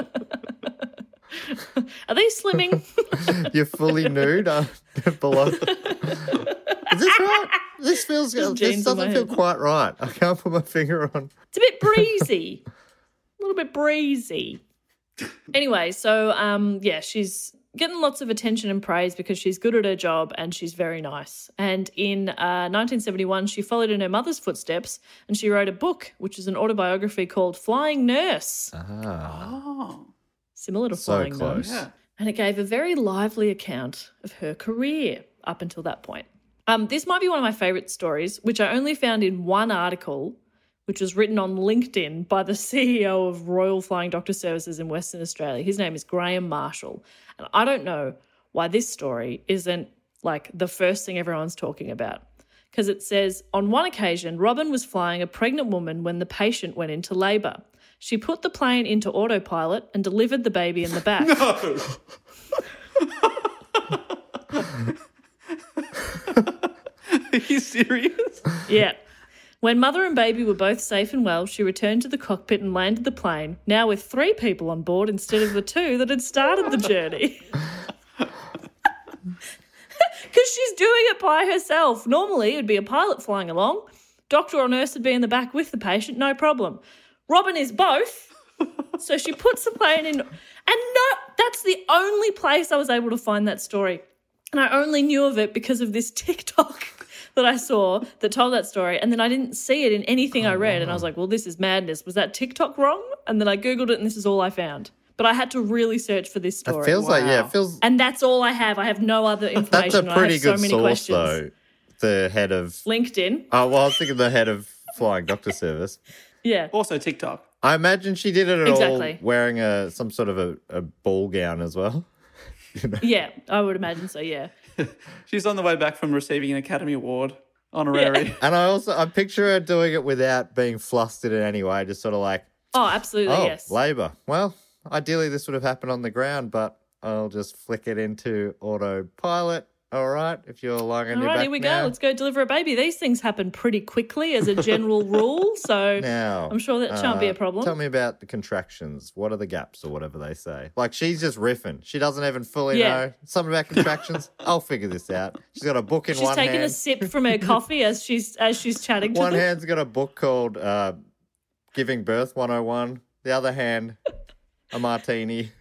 Are they slimming? You're fully nude uh, below. Is this right? This feels. This jeans on my doesn't feel head. quite right. I can't put my finger on. It's a bit breezy. A little bit breezy. Anyway, so um, yeah, she's getting lots of attention and praise because she's good at her job and she's very nice. And in uh, nineteen seventy-one, she followed in her mother's footsteps and she wrote a book, which is an autobiography called Flying Nurse. Oh, Similar to So Flying close. Nurse. yeah. And it gave a very lively account of her career up until that point. Um, this might be one of my favourite stories, which I only found in one article, which was written on LinkedIn by the C E O of Royal Flying Doctor Services in Western Australia. His name is Graham Marshall. And I don't know why this story isn't like the first thing everyone's talking about. Because it says, on one occasion, Robin was flying a pregnant woman when the patient went into labour. She put the plane into autopilot and delivered the baby in the back. Are you serious? Yeah. When mother and baby were both safe and well, she returned to the cockpit and landed the plane, now with three people on board instead of the two that had started the journey. Because she's doing it by herself. Normally, it'd be a pilot flying along. Doctor or nurse would be in the back with the patient, no problem. Robin is both. So she puts the plane in. And no, that's the only place I was able to find that story. And I only knew of it because of this TikTok that I saw that told that story. And then I didn't see it in anything I read. And I was like, well, this is madness. Was that TikTok wrong? And then I Googled it and this is all I found. But I had to really search for this story. It feels like, yeah, it feels. And that's all I have. I have no other information. That's a pretty I have so good many source, questions. though. The head of. LinkedIn. Oh, well, I was thinking the head of Flying Doctor Service. Yeah. Also TikTok. I imagine she did it at Exactly. all wearing a some sort of a, a ball gown as well. Yeah, I would imagine so, yeah. She's on the way back from receiving an Academy Award honorary. And I also I picture her doing it without being flustered in any way, just sort of like, Oh, absolutely, oh, yes. labour. Well, ideally this would have happened on the ground, but I'll just flick it into autopilot. All right, if you're lying on All your right, back here we now. go. Let's go deliver a baby. These things happen pretty quickly as a general rule, so Now, I'm sure that shan't be a uh, problem. Tell me about the contractions. What are the gaps or whatever they say? Like, she's just riffing. She doesn't even fully Yeah. know something about contractions. I'll figure this out. She's got a book in She's one taking hand. a sip from her coffee as she's as she's chatting to One them. hand's got a book called uh, Giving Birth one oh one. The other hand, a martini.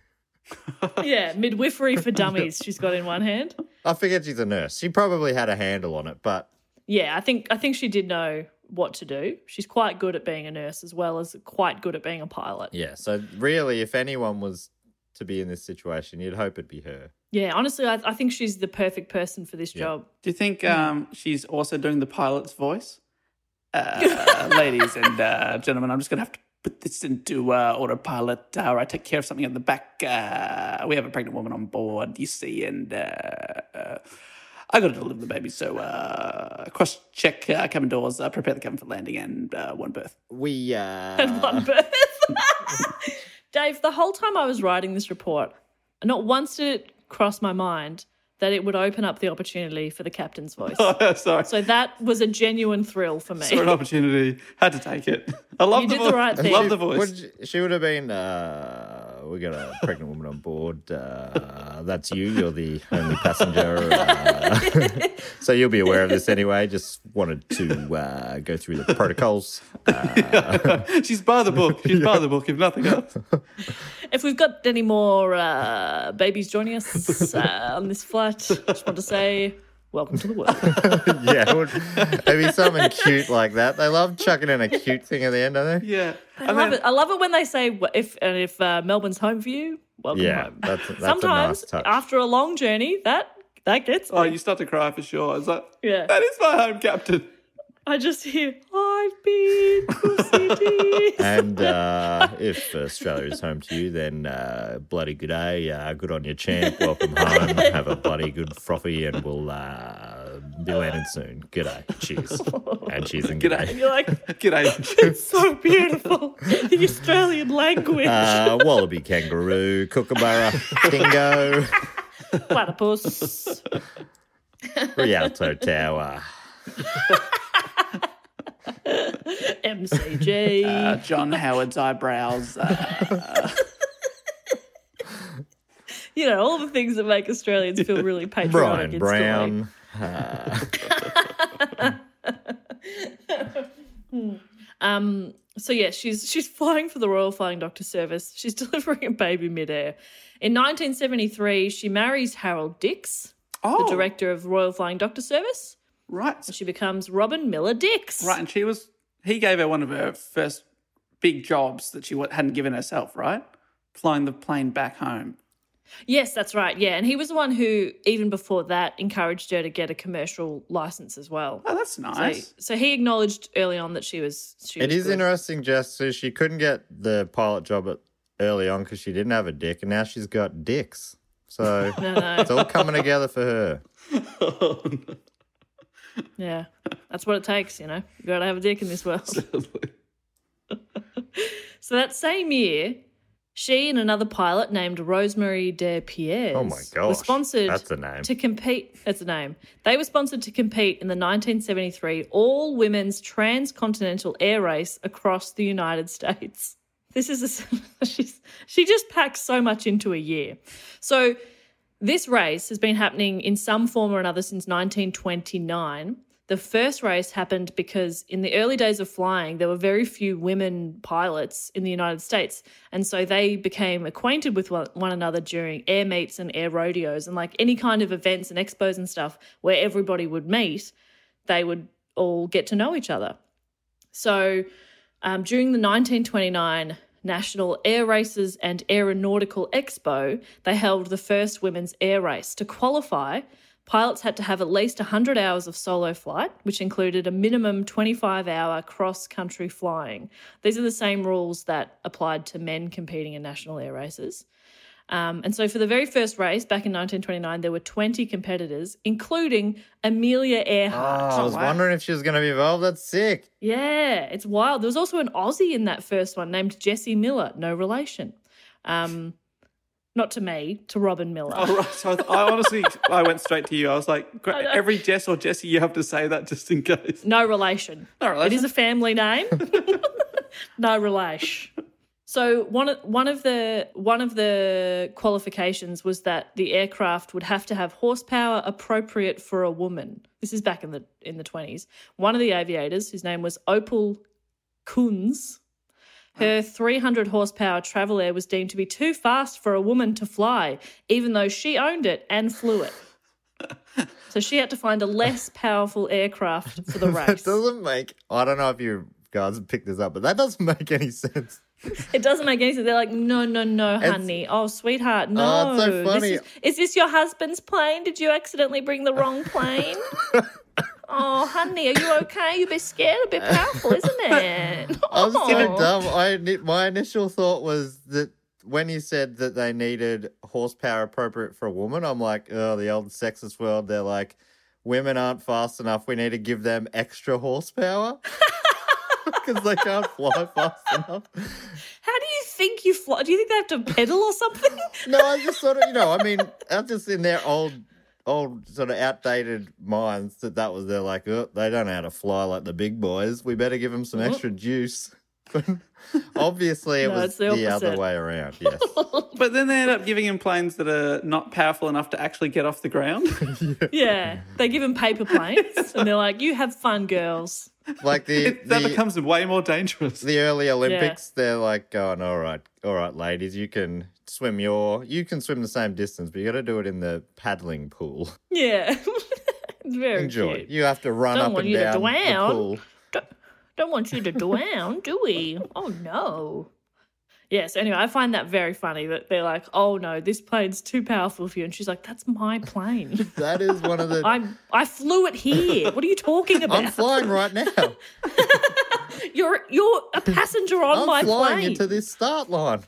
Yeah, midwifery for dummies she's got in one hand. I figured she's a nurse. She probably had a handle on it, but Yeah, I think I think she did know what to do. She's quite good at being a nurse as well as quite good at being a pilot. yeah. So really, if anyone was to be in this situation, you'd hope it'd be her. Yeah, honestly, I, I think she's the perfect person for this job. Do you think um, she's also doing the pilot's voice? Uh, ladies and uh, gentlemen, I'm just going to have to put this into uh, autopilot uh, or I take care of something at the back. Uh, we have a pregnant woman on board, you see, and uh, uh, I got to deliver the baby. So uh, cross-check uh, cabin doors, uh, prepare the cabin for landing, and uh, one birth. We, uh... And one birth. Dave, the whole time I was writing this report, not once did it cross my mind that it would open up the opportunity for the captain's voice. Oh, sorry. So that was a genuine thrill for me. Saw an opportunity, had to take it. I love You the did voice. the right I thing. love the Would voice. you- she would have been, uh... we got a pregnant woman on board. Uh, that's you. You're the only passenger. Uh, so you'll be aware of this anyway. Just wanted to uh, go through the protocols. Uh, She's by the book. She's by the book, if nothing else. If we've got any more uh, babies joining us uh, on this flight, just want to say welcome to the world. yeah, it would, it'd be something cute like that. They love chucking in a cute thing at the end, don't they? Yeah. I, I love mean, it. I love it when they say if and if uh, Melbourne's home for you, welcome yeah, home. That's, that's Sometimes a nice touch. after a long journey, that that gets me. Oh, you start to cry for sure. It's like, yeah, that is my home, Captain. I just hear, I've been to cities. And uh, if Australia is home to you, then uh, bloody good day. Uh, good on you, champ. Welcome home. Have a bloody good frothy, and we'll uh, be landing soon. Good day. Cheers. And cheers and good day. You're like, G'day. it's so beautiful. The Australian language. Uh, wallaby, kangaroo, kookaburra, dingo, Platypus. Rialto Tower. M C G. Uh, John Howard's eyebrows. Uh, you know, all the things that make Australians feel really patriotic. Brian instantly. Brown. um. So yeah, she's she's flying for the Royal Flying Doctor Service. She's delivering a baby midair. In nineteen seventy-three, she marries Harold Dix, oh, the director of Royal Flying Doctor Service. right. And she becomes Robin Miller Dix. Right, and she was, he gave her one of her first big jobs that she wa- hadn't given herself, right? Flying the plane back home. Yes, that's right. Yeah, and he was the one who, even before that, encouraged her to get a commercial license as well. Oh, that's nice. So, so he acknowledged early on that she was. She It was is good. interesting, Jess. So she couldn't get the pilot job at, early on because she didn't have a dick, and now she's got dicks. So No, no. it's all coming together for her. Oh, no. Yeah, that's what it takes, you know. You got to have a dick in this world. So that same year, she and another pilot named Rosemary de Pierres Oh my were gosh, sponsored that's a name. to compete. That's a name. They were sponsored to compete in the nineteen seventy-three all-women's transcontinental air race across the United States. This is a, she's, she just packs so much into a year. So this race has been happening in some form or another since nineteen twenty-nine. The first race happened because in the early days of flying, there were very few women pilots in the United States. And so they became acquainted with one, one another during air meets and air rodeos and like any kind of events and expos and stuff where everybody would meet, they would all get to know each other. So um, during the nineteen twenty-nine National Air Races and Aeronautical Expo, they held the first women's air race. To qualify, pilots had to have at least one hundred hours of solo flight, which included a minimum twenty-five hour cross-country flying. These are the same rules that applied to men competing in national air races. Um, and so for the very first race back in nineteen twenty-nine, there were twenty competitors, including Amelia Oh, Earhart. I was wow. wondering if she was going to be involved. That's sick. Yeah, it's wild. There was also an Aussie in that first one named Jessie Miller, no relation. Um, not to me, to Robin Miller. Oh, right. So I, th- I honestly, I went straight to you. I was like, great. know. Every Jess or Jessie, you have to say that just in case. No relation. No relation. It is a family name. No relation. So one of one of the one of the qualifications was that the aircraft would have to have horsepower appropriate for a woman. This is back in the in the twenties. One of the aviators, whose name was Opal Kunz, her three hundred horsepower Travel Air was deemed to be too fast for a woman to fly, even though she owned it and flew it. So she had to find a less powerful aircraft for the That race. doesn't make. I don't know if you guys have picked this up, but that doesn't make any sense. It doesn't make any sense. They're like, no, no, no, It's- honey. Oh, sweetheart, no. Oh, it's so funny. This is, is this your husband's plane? Did you accidentally bring the wrong plane? Oh, honey, are you okay? You're a bit scared, a bit powerful, isn't it? I was so Oh. dumb. I my initial thought was that when you said that they needed horsepower appropriate for a woman, I'm like, oh, the old sexist world. They're like, women aren't fast enough. We need to give them extra horsepower because they can't fly fast enough. How do you think you fly? Do you think they have to pedal or something? No, I just sort of, you know, I mean, I'm just in their old, old sort of outdated minds that that was, they're like, oh, they don't know how to fly like the big boys. We better give them some extra juice. Obviously, it No, was it's the the, other opposite. way around. Yes. But then they end up giving him planes that are not powerful enough to actually get off the ground. Yeah, they give them paper planes, and they're like, "You have fun, girls." Like the It, that the, becomes way more dangerous. the early Olympics, they're like going, all right, all right, ladies, you can swim your, you can swim the same distance, but you got to do it in the paddling pool. Yeah, it's very Enjoy. cute. You have to run Don't up want and you to down the drown. pool. Don't, don't want you to drown, do we? Oh no. Yes. Anyway, I find that very funny that they're like, "Oh no, this plane's too powerful for you," and she's like, "That's my plane. That is one of the. I I flew it here. What are you talking about? I'm flying right now. You're you're a passenger on I'm my flying plane." into this start line.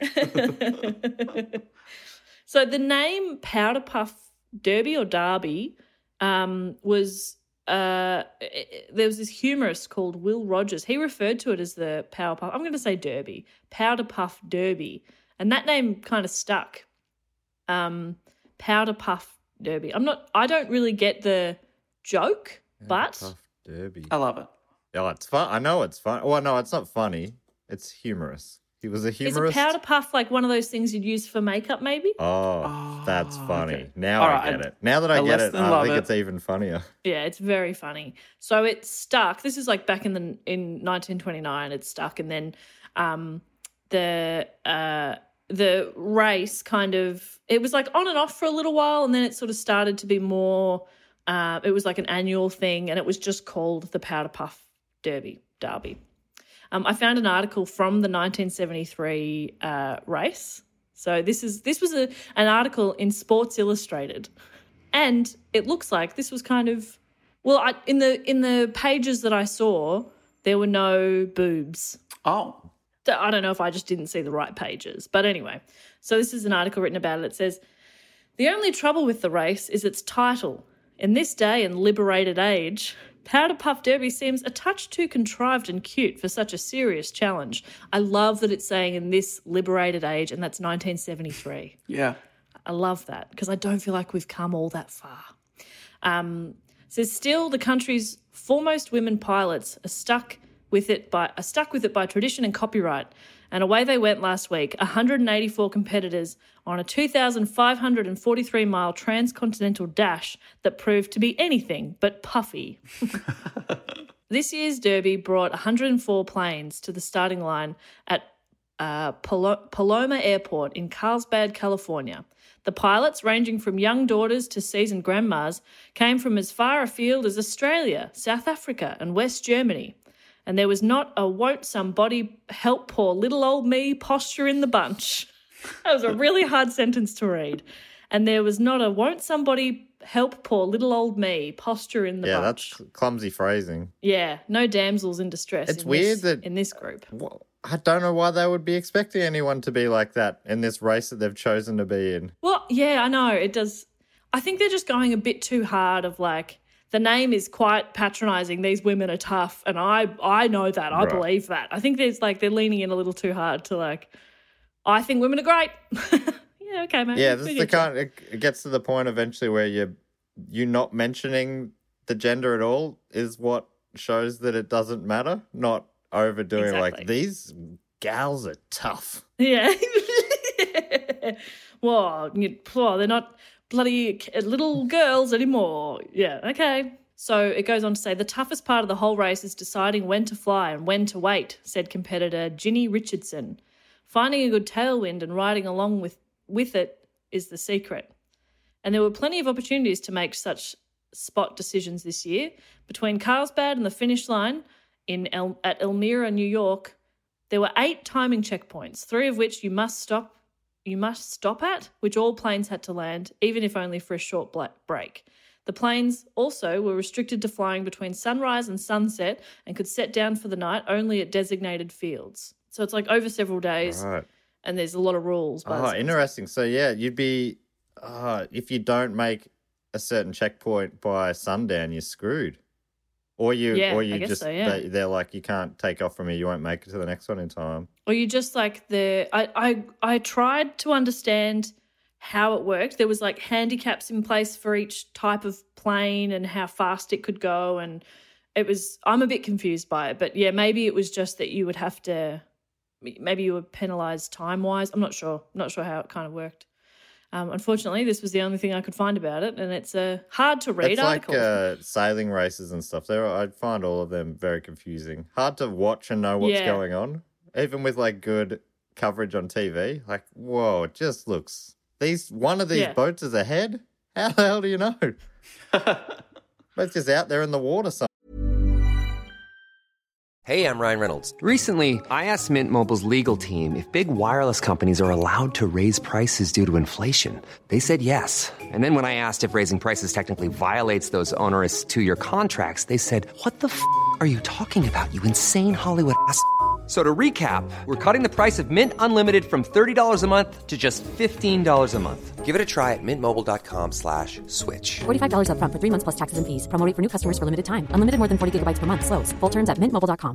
So the name Powder Puff Derby or Derby um, was uh, there was this humorist called Will Rogers. He referred to it as the Power Puff. I'm going to say Derby, Powder Puff Derby, and that name kind of stuck. Um, Powder Puff Derby. I'm not. I don't really get the joke, but Puff Derby. I love it. Oh, it's fun. I know it's fun. Well, no, it's not funny. It's humorous. He was a is a humorist. powder puff like one of those things you'd use for makeup? Maybe. Oh, that's funny. okay. Now All I right, get it. Now that I I get less it, than I love think it. it's even funnier. Yeah, it's very funny. So it stuck. This is like back in the in nineteen twenty-nine. It stuck, and then um, the uh, the race kind of it was like on and off for a little while, and then it sort of started to be more. Uh, it was like an annual thing, and it was just called the Powder Puff Derby Derby. Um, I found an article from the nineteen seventy-three uh, race. So this is this was a, an article in Sports Illustrated, and it looks like this was kind of well I, in the in the pages that I saw there were no boobs. Oh, So I don't know if I just didn't see the right pages, but anyway. So this is an article written about it. It says the only trouble with the race is its title. In this day and liberated age, Powder Puff Derby seems a touch too contrived and cute for such a serious challenge. I love that it's saying in this liberated age, and that's nineteen seventy-three. yeah. I love that because I don't feel like we've come all that far. Um, says still, the country's foremost women pilots are stuck with it by are stuck with it by tradition and copyright. And away they went last week, one hundred eighty-four competitors on a two thousand five hundred forty-three mile transcontinental dash that proved to be anything but puffy. This year's Derby brought one hundred four planes to the starting line at uh, Palo- Paloma Airport in Carlsbad, California. The pilots, ranging from young daughters to seasoned grandmas, came from as far afield as Australia, South Africa, and West Germany. And there was not a won't somebody help poor little old me posture in the bunch. That was a really hard sentence to read. And there was not a won't somebody help poor little old me posture in the Yeah, bunch. that's clumsy phrasing. Yeah, no damsels in distress. It's in weird this, that- in this group. Well, I don't know why they would be expecting anyone to be like that in this race that they've chosen to be in. Well, yeah, I know it does. I think they're just going a bit too hard. Of like the name is quite patronising. These women are tough, and I I know that. I Right. believe that. I think there's like they're leaning in a little too hard to like. I think women are great. Yeah, okay, mate. Yeah, we this is get the you. kind. It, it gets to the point eventually where you you not mentioning the gender at all is what shows that it doesn't matter. Not overdoing like Exactly. these gals are tough. Yeah. Well, you- well, they're not bloody little girls anymore. Yeah, okay. So it goes on to say the toughest part of the whole race is deciding when to fly and when to wait, said competitor Ginny Richardson. Finding a good tailwind and riding along with, with it is the secret. And there were plenty of opportunities to make such spot decisions this year. Between Carlsbad and the finish line in El- at Elmira, New York, there were eight timing checkpoints, three of which you must stop you must stop at, which all planes had to land, even if only for a short bla- break. The planes also were restricted to flying between sunrise and sunset and could set down for the night only at designated fields. So it's like over several days, Right. and there's a lot of rules. by the Oh, sounds of it. interesting. So yeah, you'd be uh, if you don't make a certain checkpoint by sundown, you're screwed. Or you, Yeah, or I you guess just so, yeah. they, they're like you can't take off from here. You won't make it to the next one in time. Or you just like the I, I I tried to understand how it worked. There was like handicaps in place for each type of plane and how fast it could go, and it was I'm a bit confused by it. But yeah, maybe it was just that you would have to maybe you were penalised time-wise. I'm not sure. I'm not sure how it kind of worked. Um, unfortunately, this was the only thing I could find about it, and it's a hard-to-read it's article. It's like uh, sailing races and stuff. There, I'd find all of them very confusing. Hard to watch and know what's Yeah. going on, even with like good coverage on T V. Like, whoa, it just looks... These One of these Yeah. boats is ahead? How the hell do you know? It's just out there in the water somewhere. Hey, I'm Ryan Reynolds. Recently, I asked Mint Mobile's legal team if big wireless companies are allowed to raise prices due to inflation. They said yes. And then when I asked if raising prices technically violates those onerous two-year contracts, they said, what the f*** are you talking about, you insane Hollywood ass f- So to recap, we're cutting the price of Mint Unlimited from thirty dollars a month to just fifteen dollars a month. Give it a try at mintmobile.com slash switch. forty-five dollars up front for three months plus taxes and fees. Promo rate for new customers for limited time. Unlimited more than forty gigabytes per month. Slows full terms at mint mobile dot com.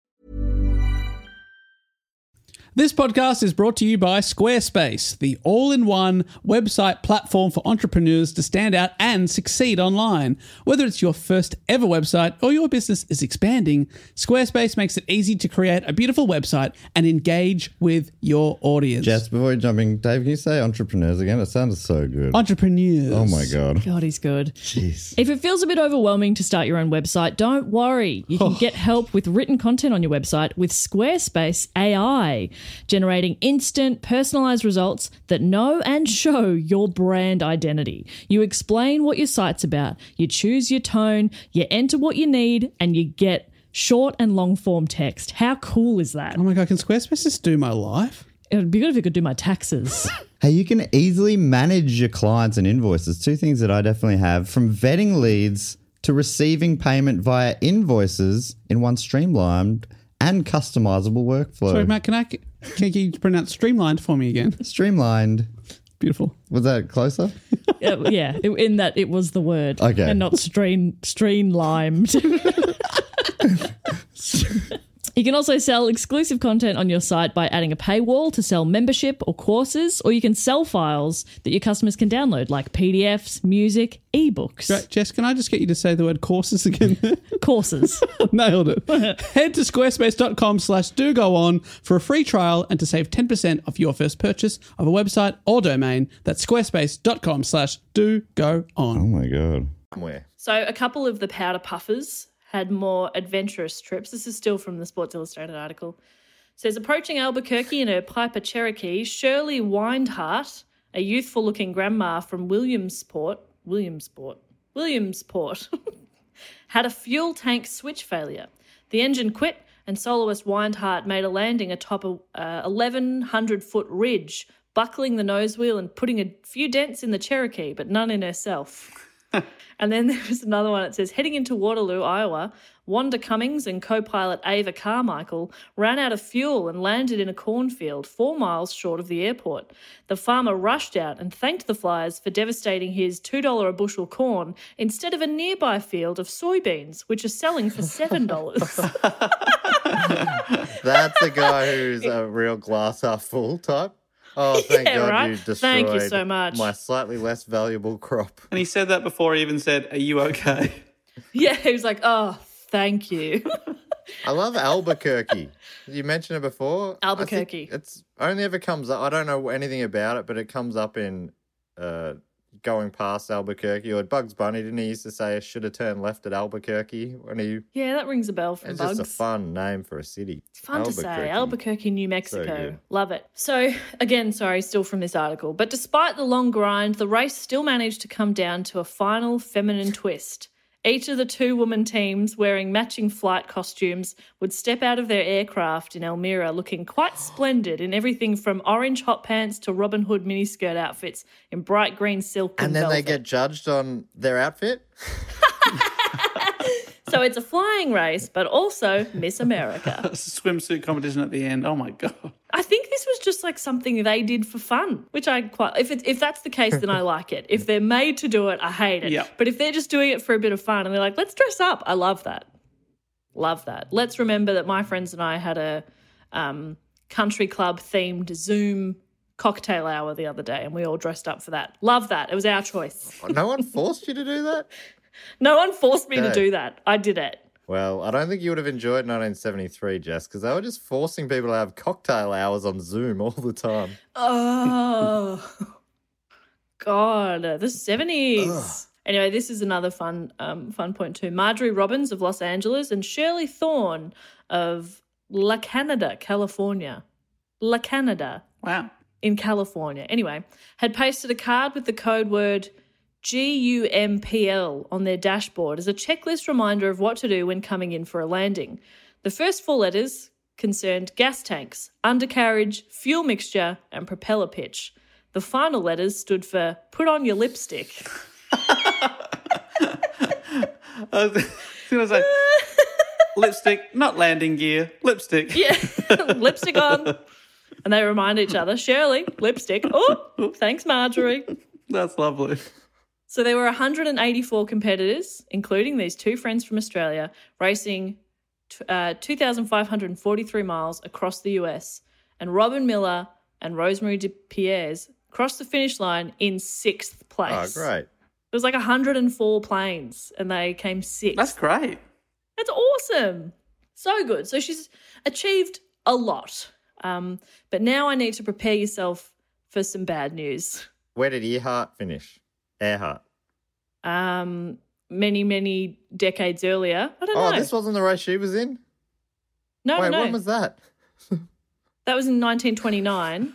This podcast is brought to you by Squarespace, the all-in-one website platform for entrepreneurs to stand out and succeed online. Whether it's your first ever website or your business is expanding, Squarespace makes it easy to create a beautiful website and engage with your audience. Jess, before you're jumping, Dave, can you say entrepreneurs again? It sounded so good. Entrepreneurs. Oh my God. God, he's good. Jeez. If it feels a bit overwhelming to start your own website, don't worry. You can get help with written content on your website with Squarespace A I, generating instant, personalized results that know and show your brand identity. You explain what your site's about, you choose your tone, you enter what you need, and you get short and long form text. How cool is that? Oh my God, can Squarespace just do my life? It would be good if it could do my taxes. Hey, you can easily manage your clients and invoices. Two things that I definitely have, from vetting leads to receiving payment via invoices in one streamlined and customizable workflow. Sorry, Matt, can I can you pronounce streamlined for me again? Streamlined. Beautiful. Was that closer? Uh, yeah, it- in that it was the word. Okay. And not stream, streamlined. You can also sell exclusive content on your site by adding a paywall to sell membership or courses, or you can sell files that your customers can download, like P D Fs, music, ebooks. Great. Jess, can I just get you to say the word courses again? Courses. Nailed it. Head to squarespace.com slash do go on for a free trial and to save ten percent off your first purchase of a website or domain. That's squarespace.com slash do go on. Oh my God. Somewhere. So a couple of the powder puffers had more adventurous trips. This is still from the Sports Illustrated article. It says, approaching Albuquerque in her Piper Cherokee, Shirley Windhart, a youthful-looking grandma from Williamsport, Williamsport, Williamsport, had a fuel tank switch failure. The engine quit, and soloist Windhart made a landing atop a uh, eleven hundred foot ridge, buckling the nose wheel and putting a few dents in the Cherokee, but none in herself. And then there was another one that says, heading into Waterloo, Iowa, Wanda Cummings and co-pilot Ava Carmichael ran out of fuel and landed in a cornfield four miles short of the airport. The farmer rushed out and thanked the flyers for devastating his two dollars a bushel corn instead of a nearby field of soybeans, which are selling for seven dollars. That's a guy who's a real glass half full type. Oh, thank Yeah, God right? you destroyed Thank you so much. my slightly less valuable crop. And he said that before he even said, are you okay? Yeah, he was like, oh, thank you. I love Albuquerque. You mentioned it before. I think Albuquerque. It's only ever comes up. I don't know anything about it, but it comes up in uh, going past Albuquerque. Or Bugs Bunny, didn't he used to say, I should have turned left at Albuquerque? When he, Yeah, that rings a bell from it's Bugs. just a fun name for a city. It's fun to say. Albuquerque, New Mexico. good. Love it. So, again, sorry, still from this article. But despite the long grind, the race still managed to come down to a final feminine twist. Each of the two woman teams wearing matching flight costumes would step out of their aircraft in Elmira looking quite splendid in everything from orange hot pants to Robin Hood miniskirt outfits in bright green silk and, And then velvet. they get judged on their outfit? So it's a flying race, but also Miss America. It's a swimsuit competition at the end. Oh, my God. I think this was just like something they did for fun, which I quite, if it, if that's the case, then I like it. If they're made to do it, I hate it. Yeah. But if they're just doing it for a bit of fun and they're like, let's dress up, I love that. Love that. Let's remember that my friends and I had a um, country club themed Zoom cocktail hour the other day and we all dressed up for that. Love that. It was our choice. No one forced you to do that? No one forced me to Okay. do that. I did it. Well, I don't think you would have enjoyed nineteen seventy-three, Jess, because they were just forcing people to have cocktail hours on Zoom all the time. Oh, God, the seventies. Ugh. Anyway, this is another fun um, fun point too. Marjorie Robbins of Los Angeles and Shirley Thorne of La Canada, California. La Canada. Wow. In California. Anyway, had pasted a card with the code word G U M P L on their dashboard as a checklist reminder of what to do when coming in for a landing. The first four letters concerned gas tanks, undercarriage, fuel mixture, and propeller pitch. The final letters stood for put on your lipstick. I was going to say lipstick, not landing gear, lipstick. Yeah, lipstick on. And they remind each other, Shirley, lipstick. Oh, thanks, Marjorie. That's lovely. So there were one hundred eighty-four competitors, including these two friends from Australia, racing uh, two thousand five hundred forty-three miles across the U S. And Robin Miller and Rosemary DePierre crossed the finish line in sixth place. Oh, great. It was like one hundred four planes and they came sixth. That's great. That's awesome. So good. So she's achieved a lot. Um, but now I need to prepare yourself for some bad news. Where did Earhart finish? Earhart. Um, many, many decades earlier. I don't oh, know. this wasn't the race she was in? No, Wait, no. when was that? That was in nineteen twenty-nine.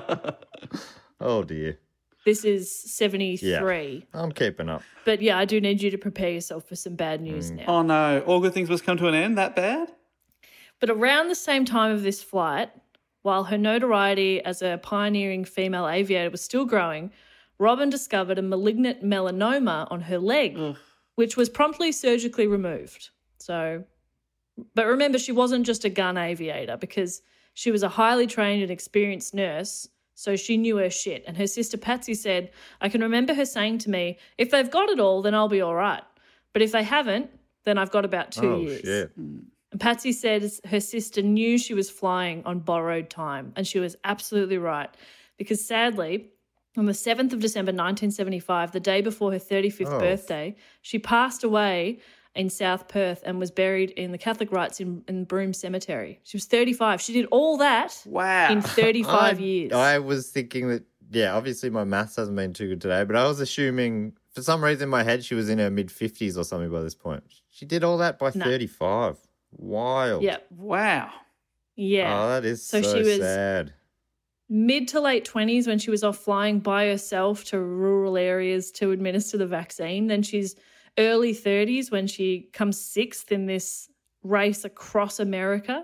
Oh, dear. This is seventy-three. Yeah, I'm keeping up. But, yeah, I do need you to prepare yourself for some bad news Mm. now. Oh, no. All good things must come to an end? That bad? But around the same time of this flight, while her notoriety as a pioneering female aviator was still growing, Robin discovered a malignant melanoma on her leg, Ugh. which was promptly surgically removed. So, but remember, she wasn't just a gun aviator because she was a highly trained and experienced nurse, so she knew her shit. And her sister Patsy said, I can remember her saying to me, if they've got it all, then I'll be all right. But if they haven't, then I've got about two oh, years. Shit. And Patsy said her sister knew she was flying on borrowed time, and she was absolutely right because sadly, on the seventh of December nineteen seventy-five, the day before her thirty-fifth Oh. birthday, she passed away in South Perth and was buried in the Catholic rites in, in Broome Cemetery. She was thirty-five. She did all that Wow. in thirty-five I, years. I was thinking that, yeah, obviously my maths hasn't been too good today, but I was assuming for some reason in my head she was in her mid-fifties or something by this point. She did all that by No. thirty-five. Wild. Yeah. Wow. Yeah. Oh, that is so, So she was- sad. Mid to late twenties when she was off flying by herself to rural areas to administer the vaccine. Then she's early thirties when she comes sixth in this race across America.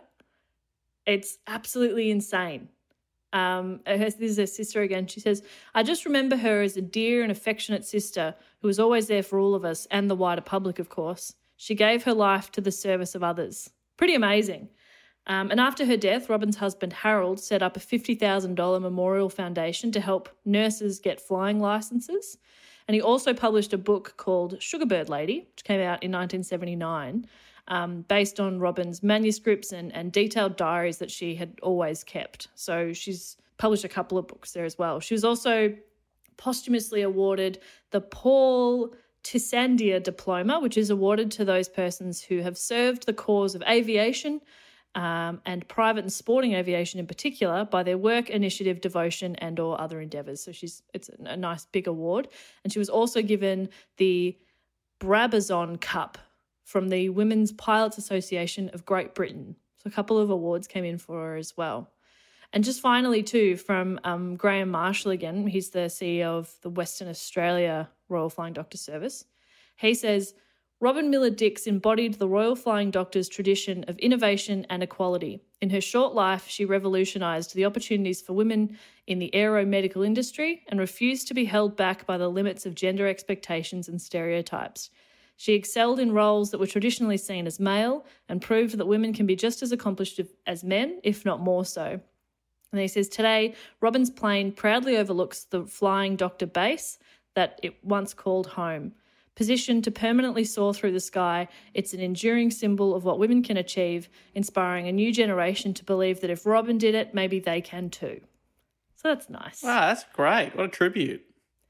It's absolutely insane. Um, her, this is her sister again. She says, I just remember her as a dear and affectionate sister who was always there for all of us and the wider public, of course. She gave her life to the service of others. Pretty amazing. Um, and after her death, Robin's husband, Harold, set up a fifty thousand dollars memorial foundation to help nurses get flying licenses. And he also published a book called Sugarbird Lady, which came out in nineteen seventy-nine, um, based on Robin's manuscripts and, and detailed diaries that she had always kept. So she's published a couple of books there as well. She was also posthumously awarded the Paul Tissandier Diploma, which is awarded to those persons who have served the cause of aviation Um, and private and sporting aviation in particular by their work, initiative, devotion, and or other endeavours. So she's it's a, a nice big award. And she was also given the Brabazon Cup from the Women's Pilots Association of Great Britain. So a couple of awards came in for her as well. And just finally too, from um, Graham Marshall again, he's the C E O of the Western Australia Royal Flying Doctor Service. He says, Robin Miller Dix embodied the Royal Flying Doctor's tradition of innovation and equality. In her short life, she revolutionised the opportunities for women in the aeromedical industry and refused to be held back by the limits of gender expectations and stereotypes. She excelled in roles that were traditionally seen as male and proved that women can be just as accomplished as men, if not more so. And he says, today, Robin's plane proudly overlooks the Flying Doctor base that it once called home. Positioned to permanently soar through the sky, it's an enduring symbol of what women can achieve, inspiring a new generation to believe that if Robin did it, maybe they can too. So that's nice. Wow, that's great. What a tribute.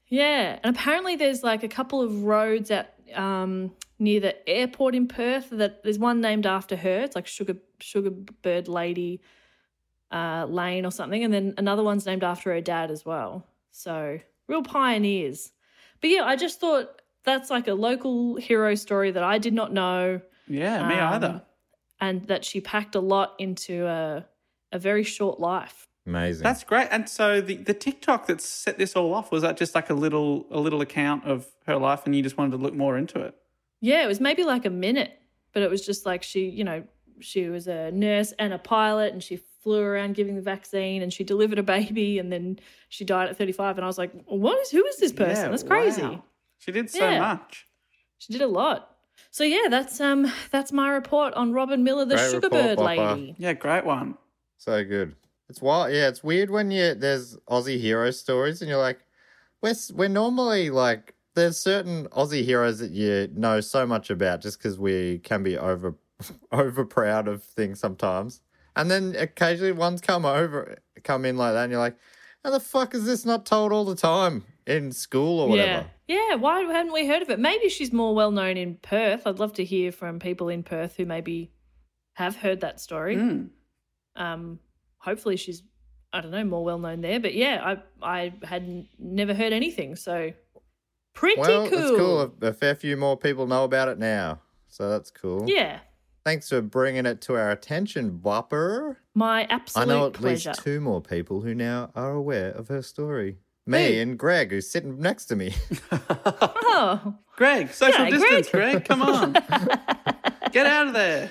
Yeah, and apparently there's like a couple of roads at um, near the airport in Perth that there's one named after her. It's like Sugar Sugar Bird Lady uh, Lane or something, and then another one's named after her dad as well. So real pioneers. But yeah, I just thought that's like a local hero story that I did not know. Yeah, me um, either. And that she packed a lot into a a very short life. Amazing. That's great. And so the, the TikTok that set this all off, was that just like a little a little account of her life and you just wanted to look more into it? Yeah, it was maybe like a minute, but it was just like she, you know, she was a nurse and a pilot and she flew around giving the vaccine and she delivered a baby and then she died at thirty-five. And I was like, what is, who is this person? Yeah, That's crazy. wow. She did so Yeah. much. She did a lot. So yeah, that's um that's my report on Robin Miller, the Great sugar report, bird Papa. lady. Yeah, great one. So good. It's wild. Yeah, it's weird when you there's Aussie hero stories and you're like, we're s- we're normally like there's certain Aussie heroes that you know so much about just because we can be over over proud of things sometimes, and then occasionally ones come over come in like that, and you're like, how the fuck is this not told all the time in school or whatever? Yeah. Yeah, why hadn't we heard of it? Maybe she's more well known in Perth. I'd love to hear from people in Perth who maybe have heard that story. Mm. Um, hopefully she's, I don't know, more well known there. But yeah, I I had n- never heard anything. So pretty Well, cool. it's cool. A, a fair few more people know about it now, so that's cool. Yeah, Thanks for bringing it to our attention, Bopper. my I absolute know at pleasure. least two more people who now are aware of her story. Me Who? and Greg, who's sitting next to me. Oh, Greg, social G'day, distance, Greg. Come on. Get out of there.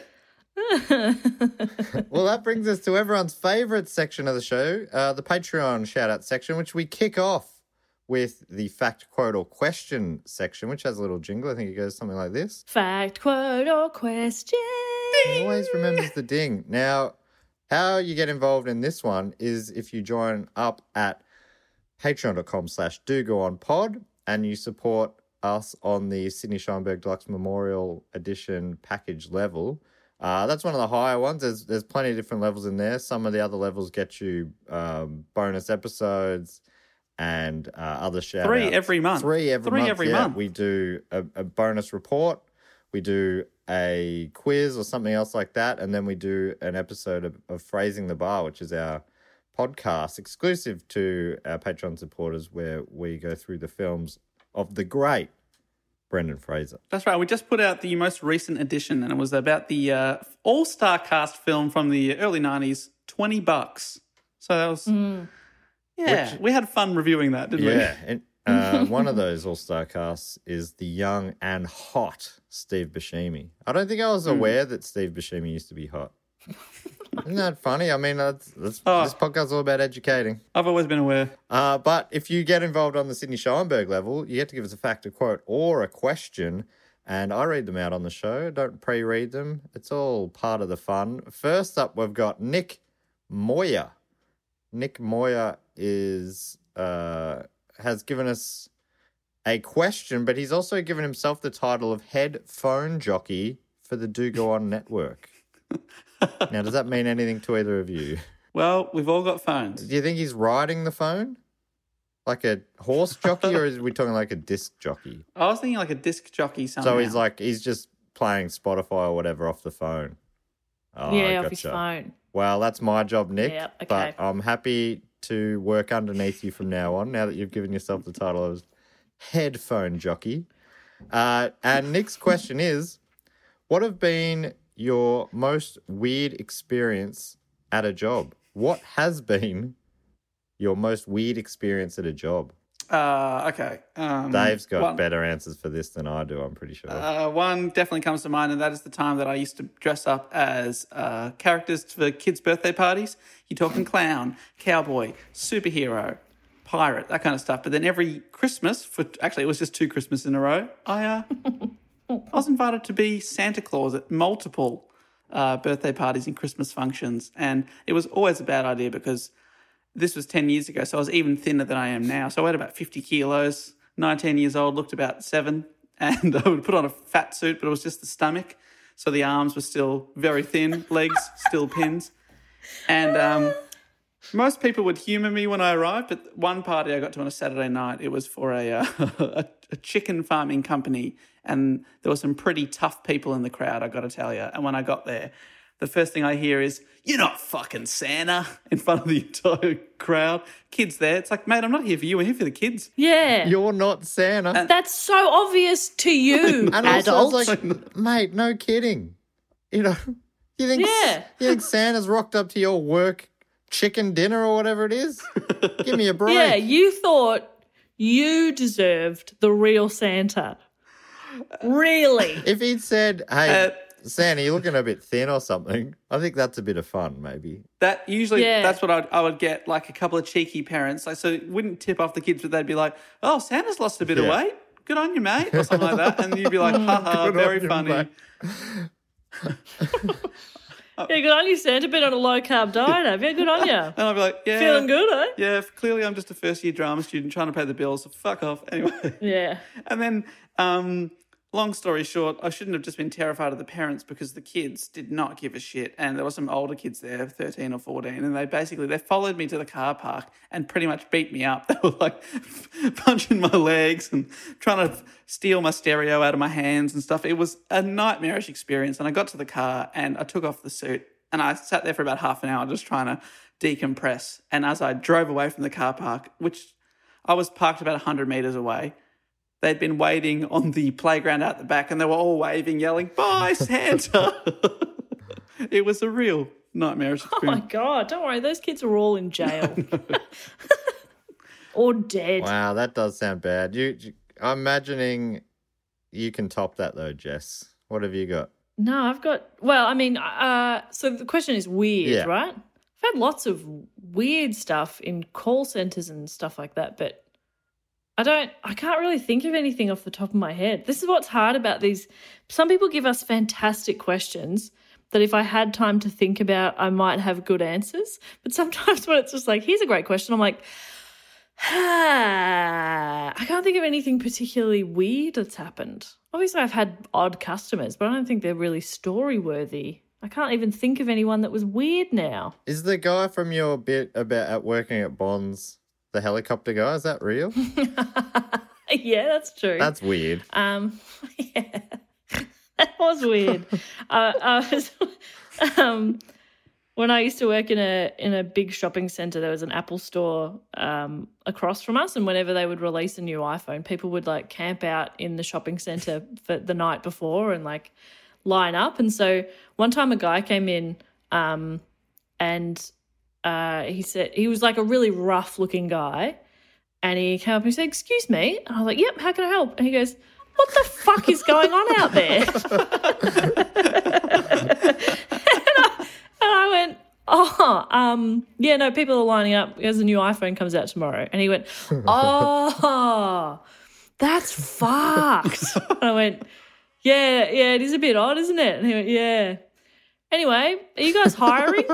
Well, that brings us to everyone's favourite section of the show, uh, the Patreon shout-out section, which we kick off with the fact, quote, or question section, which has a little jingle. I think it goes something like this. fact, quote, or question. He always remembers the ding. Now, how you get involved in this one is if you join up at patreon.com slash do go on pod and you support us on the Sydney Scheinberg Deluxe Memorial Edition package level. Uh, that's one of the higher ones. There's there's plenty of different levels in there. Some of the other levels get you um, bonus episodes and uh, other shout Three every month. Three every Three month. every yeah. month. We do a, a bonus report. We do a quiz or something else like that. And then we do an episode of, of Phrasing the Bar, which is our podcast exclusive to our Patreon supporters, where we go through the films of the great Brendan Fraser. That's right. We just put out the most recent edition, and it was about the uh, all-star cast film from the early nineties, twenty bucks. So that was, Mm. yeah, Which- we had fun reviewing that, didn't Yeah. And uh, one of those all-star casts is the young and hot Steve Buscemi. I don't think I was aware that Steve Buscemi used to be hot. Isn't that funny? I mean, that's, that's, Oh. this podcast is all about educating. we? I've always been aware. Uh, but if you get involved on the Sydney Scheinberg level, you get to give us a fact, a quote, or a question, and I read them out on the show. Don't pre-read them. It's all part of the fun. First up, we've got Nick Moyer. Nick Moyer is uh, has given us a question, but he's also given himself the title of head phone jockey for the Do Go On network. Now, does that mean anything to either of you? Well, we've all got phones. Do you think he's riding the phone? Like a horse jockey, or is we talking like a disc jockey? I was thinking like a disc jockey somehow. So he's like, he's just playing Spotify or whatever off the phone. Oh, yeah, gotcha. off his phone. Well, that's my job, Nick. Yep, okay. But I'm happy to work underneath you from now on, now that you've given yourself the title of headphone jockey. Uh, and Nick's question is, what have been your most weird experience at a job? What has been your most weird experience at a job? Uh, okay. Um, Dave's got one, better answers for this than I do, I'm pretty sure. Uh, one definitely comes to mind, and that is the time that I used to dress up as uh, characters for kids' birthday parties. You're talking clown, cowboy, superhero, pirate, that kind of stuff. But then every Christmas, for actually it was just two Christmases in a row, I uh, I was invited to be Santa Claus at multiple uh, birthday parties and Christmas functions, and it was always a bad idea because this was ten years ago, so I was even thinner than I am now. So I weighed about fifty kilos, nineteen years old, looked about seven, and I would put on a fat suit, but it was just the stomach. So the arms were still very thin, legs still pins. And um, Most people would humour me when I arrived, but one party I got to on a Saturday night, it was for a, uh, a, a chicken farming company, and there were some pretty tough people in the crowd, I got to tell you. And when I got there, the first thing I hear is, "You're not fucking Santa," in front of the entire crowd. Kids there. It's like, mate, I'm not here for you. I'm here for the kids. Yeah. You're not Santa. And- That's so obvious to you, and also adult. it's like, mate, no kidding. You know, you think, Yeah. you think Santa's rocked up to your work chicken dinner or whatever it is? Give me a break. Yeah, you thought you deserved the real Santa. Really? If he'd said, hey, Uh, Santa, you're looking a bit thin or something, I think that's a bit of fun, maybe. That usually, Yeah. that's what I'd, I would get, like a couple of cheeky parents. Like, so it wouldn't tip off the kids, but they'd be like, "Oh, Santa's lost a bit of Yeah. weight. Good on you, mate," or something like that. And you'd be like, haha, Good very on you, funny. mate. Yeah, good on you, Santa. Been on a low carb diet, have you? Good on you. And I'd be like, yeah. Feeling good, eh? Yeah, clearly I'm just a first year drama student trying to pay the bills, so fuck off. Anyway. Yeah. And then, um, long story short, I shouldn't have just been terrified of the parents because the kids did not give a shit. And there were some older kids there, thirteen or fourteen, and they basically, they followed me to the car park and pretty much beat me up. They were like punching my legs and trying to steal my stereo out of my hands and stuff. It was a nightmarish experience. And I got to the car and I took off the suit and I sat there for about half an hour just trying to decompress. And as I drove away from the car park, which I was parked about one hundred metres away, they'd been waiting on the playground out the back and they were all waving, yelling, "Bye, Santa." It was a real nightmarish Oh, my experience. God. Don't worry. Those kids are all in jail. Or dead. Wow, that does sound bad. You, you, I'm imagining you can top that though, Jess. What have you got? No, I've got, well, I mean, uh, so the question is weird, Yeah. right? I've had lots of weird stuff in call centers and stuff like that, but I don't, I can't really think of anything off the top of my head. This is what's hard about these. Some people give us fantastic questions that if I had time to think about, I might have good answers. But sometimes when it's just like, here's a great question, I'm like, ah, I can't think of anything particularly weird that's happened. Obviously, I've had odd customers, but I don't think they're really story-worthy. I can't even think of anyone that was weird now. Is the guy from your bit about at working at Bonds the helicopter guy? Is that real? Yeah, that's true. That's weird. Um, yeah, that was weird. uh, I was, um, when I used to work in a in a big shopping centre, there was an Apple store um, across from us, and whenever they would release a new iPhone, people would like camp out in the shopping centre for the night before and like line up. And so one time a guy came in um, and uh, he said he was like a really rough looking guy. And he came up and he said, "Excuse me." And I was like, "Yep, how can I help?" And he goes, "What the fuck is going on out there?" and, I, and I went, "Oh, um, yeah, no, people are lining up because the new iPhone comes out tomorrow." And he went, "Oh, that's fucked." And I went, "Yeah, yeah, it is a bit odd, isn't it?" And he went, "Yeah." Anyway, are you guys hiring?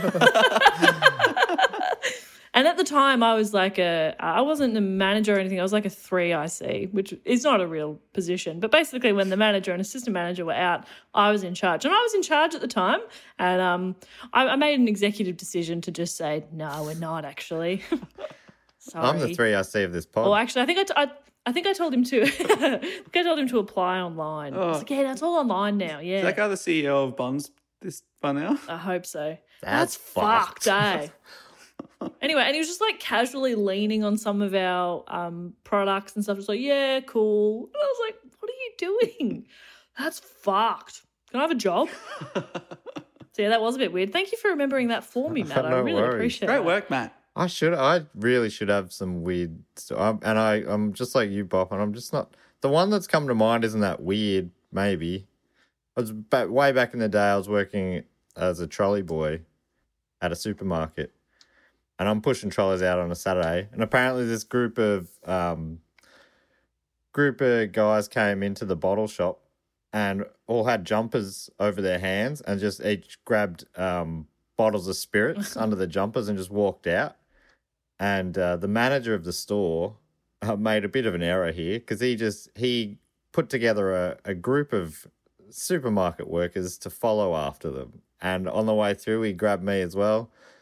And at the time, I was like a, I wasn't a manager or anything. I was like a three I C, which is not a real position. But basically, when the manager and assistant manager were out, I was in charge. And I was in charge at the time. And um, I, I made an executive decision to just say, "No, we're not actually." Sorry. I'm the three I C of this pod. Well, actually, I think I, t- I, I think I told him to. I think I told him to apply online. I was like, "Yeah, that's all online now." Yeah, Is that guy the C E O of Bonds this by now? I hope so. That's fucked, fucked. eh? Anyway, and he was just like casually leaning on some of our um, products and stuff, just like, "Yeah, cool." And I was like, "What are you doing? That's fucked. Can I have a job?" So yeah, that was a bit weird. Thank you for remembering that for me, Matt. I No really worries. appreciate it. Great work, Matt. I should. I really should have some weird stuff. And I, I'm just like you, Bob, and I'm just not. The one that's come to mind isn't that weird, maybe. I was back, way back in the day, I was working as a trolley boy at a supermarket. And I'm pushing trolleys out on a Saturday. And apparently this group of um, group of guys came into the bottle shop and all had jumpers over their hands and just each grabbed um, bottles of spirits under the jumpers and just walked out. And uh, the manager of the store uh, made a bit of an error here because he just he put together a, a group of supermarket workers to follow after them. And on the way through, he grabbed me as well.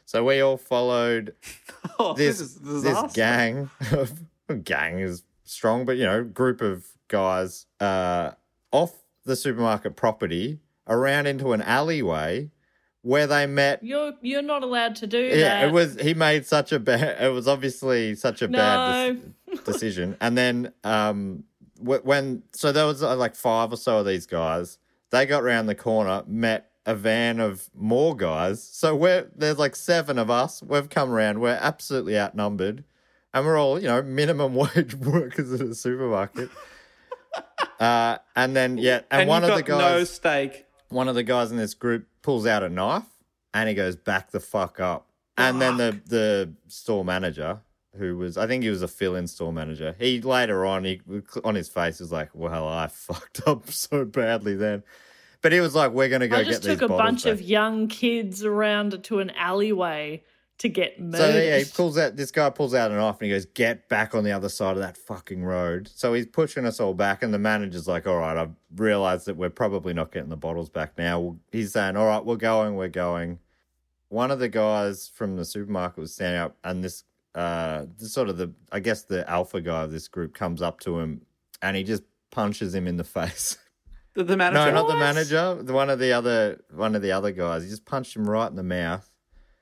So we all followed Oh, this this is this disaster. gang of gang is strong, but you know, group of guys uh, off the supermarket property around into an alleyway where they met. You're you're not allowed to do Yeah, that. it was. He made such a bad. It was obviously such a bad No. dec- decision. And then um, wh- when so there was uh, like five or so of these guys. They got round the corner, met a van of more guys. So we're there's like seven of us. We've come around. We're absolutely outnumbered, and we're all you know minimum wage workers at a supermarket. uh, and then yeah, and, And one you've of the got guys, no steak. one of the guys in this group pulls out a knife and he goes, back the fuck up. And then the, the store manager, who was, I think he was a fill-in store manager, he later on, he on his face was like, well, I fucked up so badly then. But he was like, we're going to go I get just these took a bottles bunch back. of young kids around to an alleyway to get murdered. So yeah, he pulls out, this guy pulls out a knife and he goes, get back on the other side of that fucking road. So he's pushing us all back and the manager's like, all right, I've realised that we're probably not getting the bottles back now. He's saying, all right, we're going, we're going. One of the guys from the supermarket was standing up and this, uh, this sort of the, I guess the alpha guy of this group comes up to him and he just punches him in the face. The, the manager. No, not the manager. The one of the other, one of the other guys. He just punched him right in the mouth.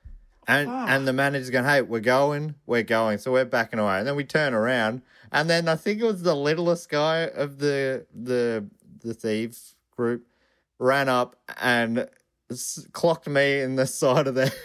And Fuck. and the manager's going, hey, we're going, we're going. So we're backing away. And then we turn around. And then I think it was the littlest guy of the the the thieves group ran up and s- clocked me in the side of the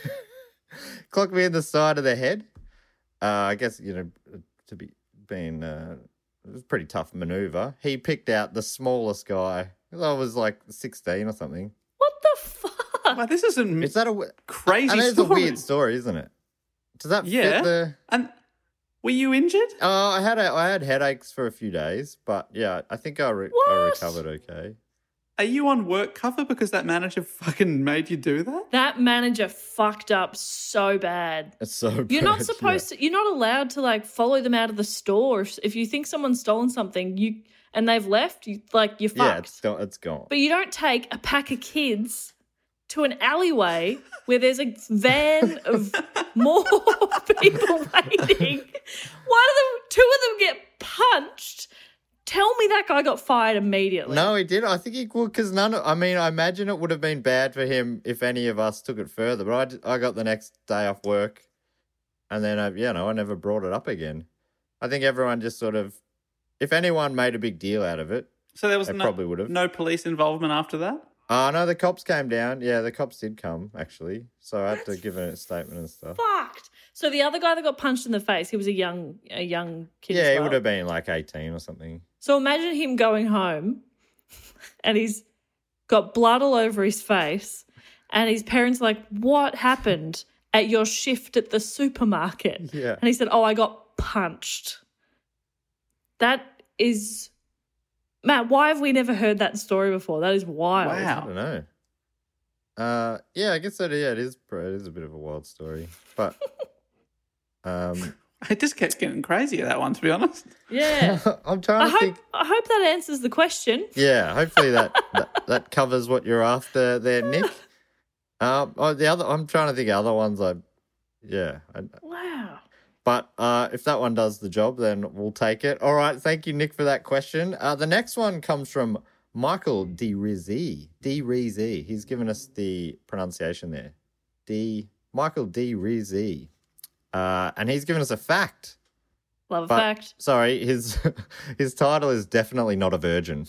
clocked me in the side of the head. Uh, I guess, you know, to be being uh, it was a pretty tough maneuver. He picked out the smallest guy. I was like sixteen or something. What the fuck? Well, this isn't Is that a crazy I mean, it's story. a weird story, isn't it? Does that Yeah. fit the? And were you injured? Oh, I had a, I had headaches for a few days, but yeah, I think I, re- I What? recovered okay. Are you on work cover because that manager fucking made you do that? That manager fucked up so bad. It's so. You're not bad, supposed to. You're not allowed to like follow them out of the store. If, if you think someo's stolen something, you and they've left, you like you're Yeah, yeah fucked. it's, go- it's gone. But you don't take a pack of kids to an alleyway where there's a van of more people waiting. One of them, two of them get punched. Tell me that guy got fired immediately. No, he did. I think he would because none. Of, I mean, I imagine it would have been bad for him if any of us took it further. But I, d- I got the next day off work, and then I, you know, I never brought it up again. I think everyone just sort of, if anyone made a big deal out of it, So there was they no, probably would have. no police involvement after that? Oh, no, the cops came down. Yeah, the cops did come, actually. So I had to give a statement and stuff. Fucked. So the other guy that got punched in the face, he was a young, a young kid. Yeah, as he well. would have been like eighteen or something. So imagine him going home, and he's got blood all over his face, and his parents are like, "What happened at your shift at the supermarket?" Yeah. And he said, "Oh, I got punched." That is, Matt. Why have we never heard that story before? That is wild. I Wow. don't know. Uh, yeah, I guess that. Yeah, it is. It is a bit of a wild story, but um, It just kept getting crazier, that one, to be honest. Yeah. I'm trying I to hope. think. I hope that answers the question. Yeah, hopefully that, that that covers what you're after there, Nick. Um, oh, the other. I'm trying to think of other ones. I, yeah. I, Wow. But uh, if that one does the job, then we'll take it. All right. Thank you, Nick, for that question. Uh, the next one comes from Michael D. Rizzi. D. Rizzi. He's given us the pronunciation there. D. Michael D. Rizzi. Uh, and he's given us a fact. Love a But, fact. Sorry, his his title is definitely not a virgin.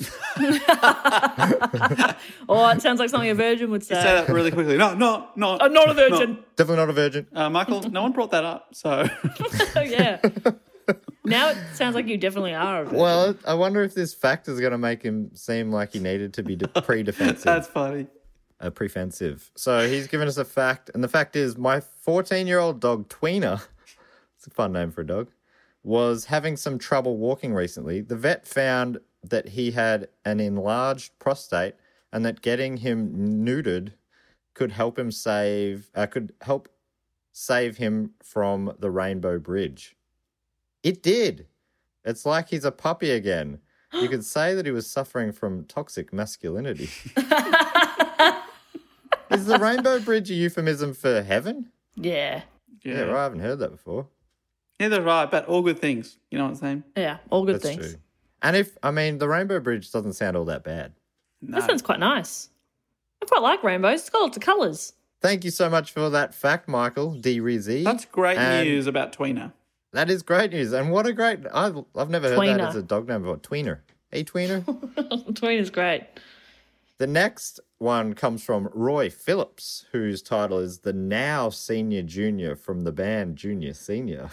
Oh, it sounds like something a virgin would say. Say that really quickly. No, no, no. I'm not a virgin. Definitely not a virgin. Uh, Michael, no one brought that up, so... Oh, yeah. Now it sounds like you definitely are a virgin. Well, I wonder if this fact is going to make him seem like he needed to be de- pre-defensive. That's funny. Uh, prefensive. So he's given us a fact, and the fact is my fourteen-year-old dog, Tweener, it's a fun name for a dog, was having some trouble walking recently. The vet found that he had an enlarged prostate and that getting him neutered could help him save, uh, could help save him from the Rainbow Bridge. It did. It's like he's a puppy again. You could say that he was suffering from toxic masculinity. Is the Rainbow Bridge a euphemism for heaven? Yeah. Yeah, right, I haven't heard that before. Neither have I, but all good things. You know what I'm saying? Yeah, all good That's things. true. And if, I mean, the Rainbow Bridge doesn't sound all that bad. No. That sounds quite nice. I quite like rainbows. It's got lots of colours. Thank you so much for that fact, Michael D. Rizzi. That's great And news about Tweener. That is great news. And what a great, I've, I've never heard Tweener. that as a dog name before. Tweener. Hey, Tweener. Tweener's great. The next one comes from Roy Phillips, whose title is The Now Senior Junior from the band Junior Senior.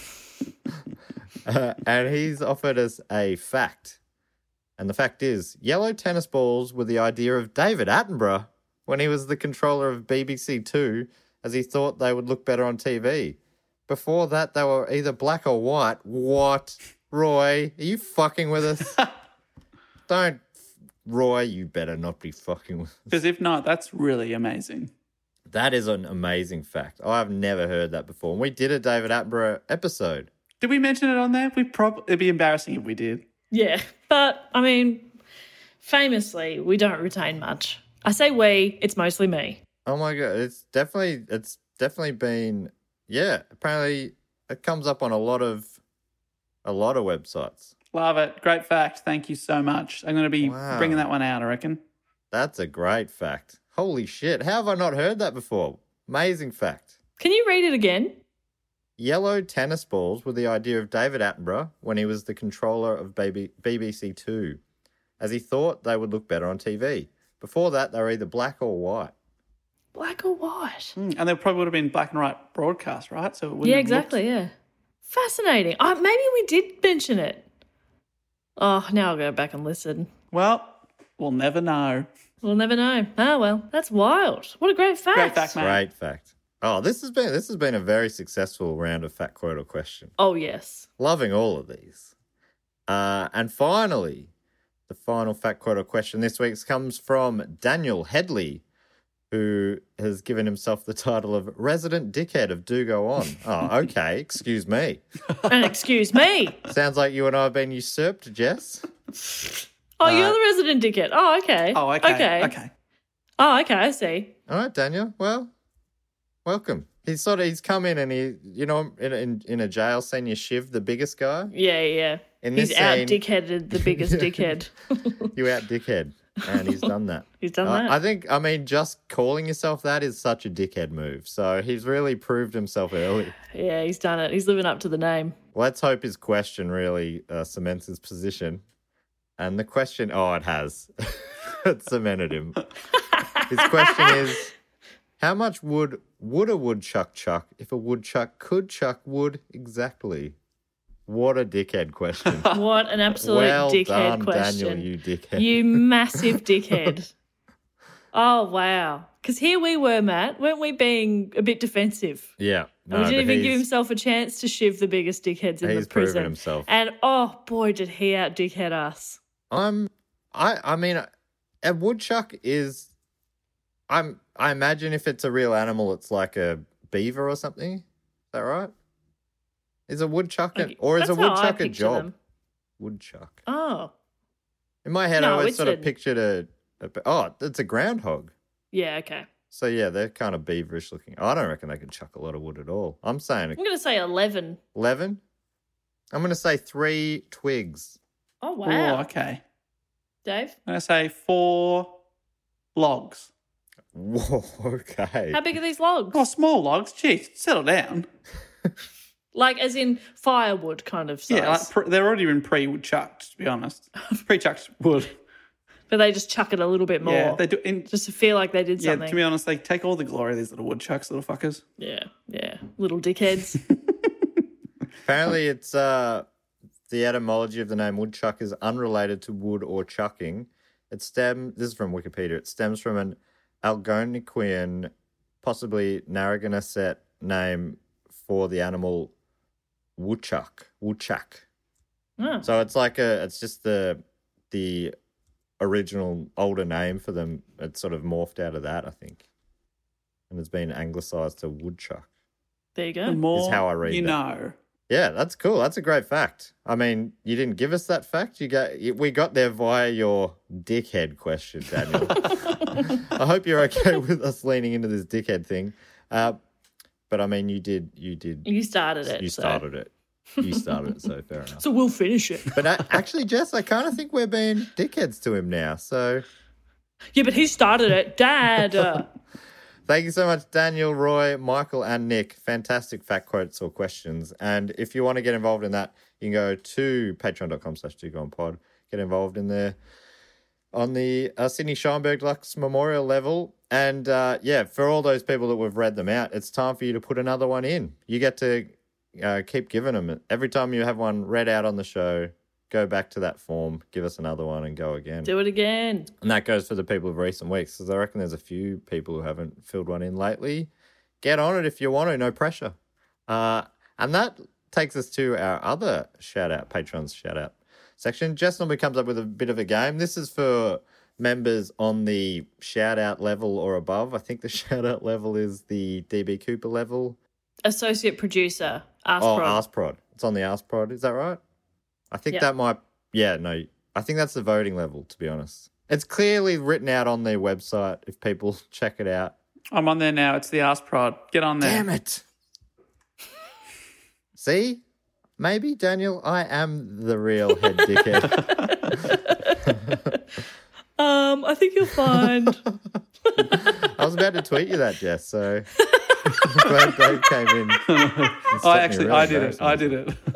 uh, and he's offered us a fact. And the fact is, yellow tennis balls were the idea of David Attenborough when he was the controller of B B C Two, as he thought they would look better on T V. Before that, they were either black or white. What? Roy, are you fucking with us? Don't. Roy, you better not be fucking with us. Because if not, that's really amazing. That is an amazing fact. I've never heard that before. And we did a David Attenborough episode. Did we mention it on there? We prob- It'd be embarrassing if we did. Yeah, but, I mean, famously, we don't retain much. I say we, it's mostly me. Oh my god, it's definitely it's definitely been yeah, apparently it comes up on a lot of a lot of websites. Love it. Great fact. Thank you so much. I'm going to be Wow. bringing that one out, I reckon. That's a great fact. Holy shit, how have I not heard that before? Amazing fact. Can you read it again? Yellow tennis balls were the idea of David Attenborough when he was the controller of B B C Two, as he thought they would look better on T V. Before that, they were either black or white. Black or white? Mm, and there probably would have been black and white broadcast, right? So it wouldn't Yeah, have exactly, looked- yeah. Fascinating. Oh, maybe we did mention it. Oh, now I'll go back and listen. Well, we'll never know. We'll never know. Oh, well, that's wild. What a great fact. Great fact, mate. Great fact. Oh, this has been this has been a very successful round of fact, quote, or question. Oh, yes. Loving all of these. Uh, and finally, the final fact, quote, or question this week comes from Daniel Headley, who has given himself the title of Resident Dickhead of Do Go On. Oh, okay. Excuse me. And excuse me. Sounds like you and I have been usurped, Jess. Oh, you're the resident dickhead. Oh, okay. Oh, okay. Okay. Okay. Oh, okay, I see. All right, Daniel. Well, welcome. He's sort of he's come in and he, you know, in in, in a jail scene, you shiv the biggest guy. Yeah, yeah. In He's this out scene- dickheaded the biggest dickhead. You out dickhead, and he's done that. He's done I- that. I think. I mean, just calling yourself that is such a dickhead move. So he's really proved himself early. Yeah, he's done it. He's living up to the name. Let's hope his question really uh, cements his position. And the question, oh, it has. It cemented him. His question is, how much wood would a woodchuck chuck if a woodchuck could chuck wood exactly? What a dickhead question. What an absolute well dickhead done, question. Daniel, you dickhead. You massive dickhead. Oh, wow. Because here we were, Matt. Weren't we being a bit defensive? Yeah. No, And he didn't but even give he's- himself a chance to shiv the biggest dickheads in He's the proven prison. himself. And oh boy, did he out dickhead us. I'm, I, I mean, a woodchuck is, I'm, I imagine if it's a real animal, it's like a beaver or something. Is that right? Is a woodchuck, a, Okay, or is a that's how I woodchuck a picture job? them. Woodchuck. Oh, In my head, No, I always it's sort of a- pictured a, a, oh, it's a groundhog. yeah, okay. So yeah, they're kind of beaverish looking. I don't reckon they can chuck a lot of wood at all. I'm saying I'm going to say eleven. eleven. I'm going to say three twigs. Oh, wow. Oh, okay. Dave? I'm going to say four logs. Whoa, okay. How big are these logs? Oh, small logs. Jeez, settle down. Like as in firewood kind of size. Yeah, like pre- they're already been pre-chucked, to be honest. Pre-chucked wood. But they just chuck it a little bit more. Yeah, they do. In, just to feel like they did yeah, something. to be honest, they take all the glory of these little woodchucks, little fuckers. Yeah, yeah. Little dickheads. Apparently, it's uh, the etymology of the name woodchuck is unrelated to wood or chucking. It stems. This is from Wikipedia. It stems from an Algonquian, possibly Narragansett name for the animal woodchuck. Woodchuck. Oh. So it's like a. It's just the the original older name for them. It's sort of morphed out of that, I think, and it's been anglicised to woodchuck. There you go. The more Is how I read you that. know. Yeah, that's cool. That's a great fact. I mean, you didn't give us that fact. You got we got there via your dickhead question, Daniel. I hope you're okay with us leaning into this dickhead thing. Uh, but I mean, you did, you did, You started it. you so. started it. You started it, so fair enough. So we'll finish it. But uh, actually, Jess, I kind of think we're being dickheads to him now. So Yeah, but he started it. Dad. Uh, thank you so much, Daniel, Roy, Michael, and Nick. Fantastic fact quotes or questions. And if you want to get involved in that, you can go to patreon.com slash pod. Get involved in there on the uh, Sydney Scheinberg Lux Memorial level. And uh, yeah, for all those people that we've read them out, it's time for you to put another one in. You get to uh, keep giving them. Every time you have one read out on the show, go back to that form, give us another one and go again. do it again. And that goes for the people of recent weeks, because I reckon there's a few people who haven't filled one in lately. Get on it if you want to, no pressure. Uh, and that takes us to our other shout-out, Patreon's shout-out section. Jess normally comes up with a bit of a game. This is for members on the shout-out level or above. I think the shout-out level is the D B Cooper level. Associate producer, Ask oh, Prod. Ask Prod. It's on the Ask Prod. Is that right? I think Yep. that might... Yeah, no. I think that's the voting level, to be honest. It's clearly written out on their website if people check it out. I'm on there now. It's the Ask Prod. Get on there. Damn it. See? Maybe, Daniel, I am the real head dickhead. Um, I think you'll find. I was about to tweet you that, Jess, so I'm glad Dave came in. and stopped I me. actually, Really I did it. embarrassing. I did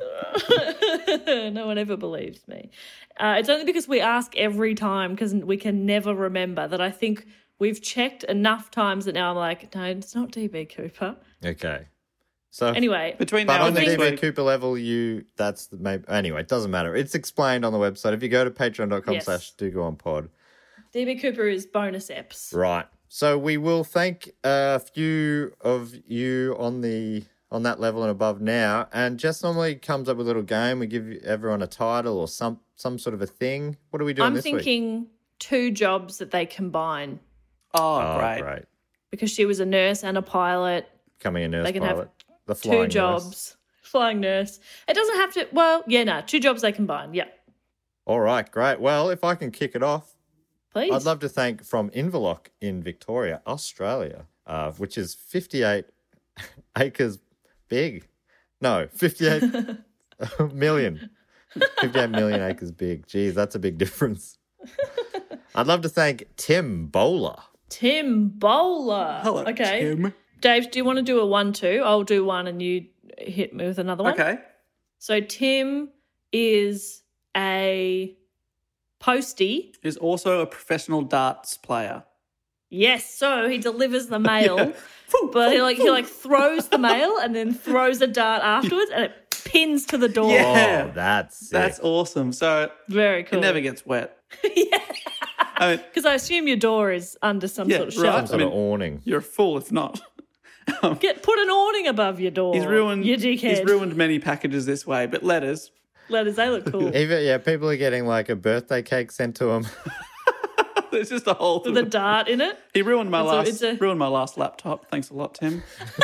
it. No one ever believes me. Uh, it's only because we ask every time because we can never remember that I think we've checked enough times that now I'm like, no, it's not D B Cooper. Okay. So Anyway, Between but now on and the next D B week. Cooper level, you that's the maybe anyway, it doesn't matter. It's explained on the website. If you go to patreon.com Yes. slash do go on pod. D B Cooper is bonus eps. Right. So we will thank a few of you on the on that level and above now. And Jess normally comes up with a little game. We give everyone a title or some some sort of a thing. What are we doing I'm this week? thinking two jobs that they combine Oh, Oh, great. great. because she was a nurse and a pilot. Becoming a nurse They can have pilot. The flying Two nurse. jobs. Flying nurse. It doesn't have to. Well, yeah, no. Two jobs they combine. Yeah. All right, great. Well, if I can kick it off, Please. I'd love to thank from Inverloch in Victoria, Australia, uh, which is fifty-eight acres big. No, fifty-eight million. fifty-eight million acres big. Geez, that's a big difference. I'd love to thank Tim Bowler. Tim Bowler. Hello, Okay. Tim. Dave, do you want to do a one-two? I'll do one and you hit me with another one. Okay. So Tim is a postie. Is also a professional darts player. Yes, so he delivers the mail, Yeah. but he like he like throws the mail and then throws a dart afterwards, and it pins to the door. Yeah. Oh, that's sick. That's awesome. So Very cool. it never gets wet. yeah, I mean, because I assume your door is under some Yeah, sort of right. shelter. Some sort I of mean- awning. you're a fool if not. Get put an awning above your door. He's ruined. You dickhead. He's ruined many packages this way, but letters. Letters, they look cool. Even yeah, people are getting like a birthday cake sent to them. There's just a whole. With a dart in it. He ruined my It's a- last. it's a- Ruined my last laptop. Thanks a lot, Tim.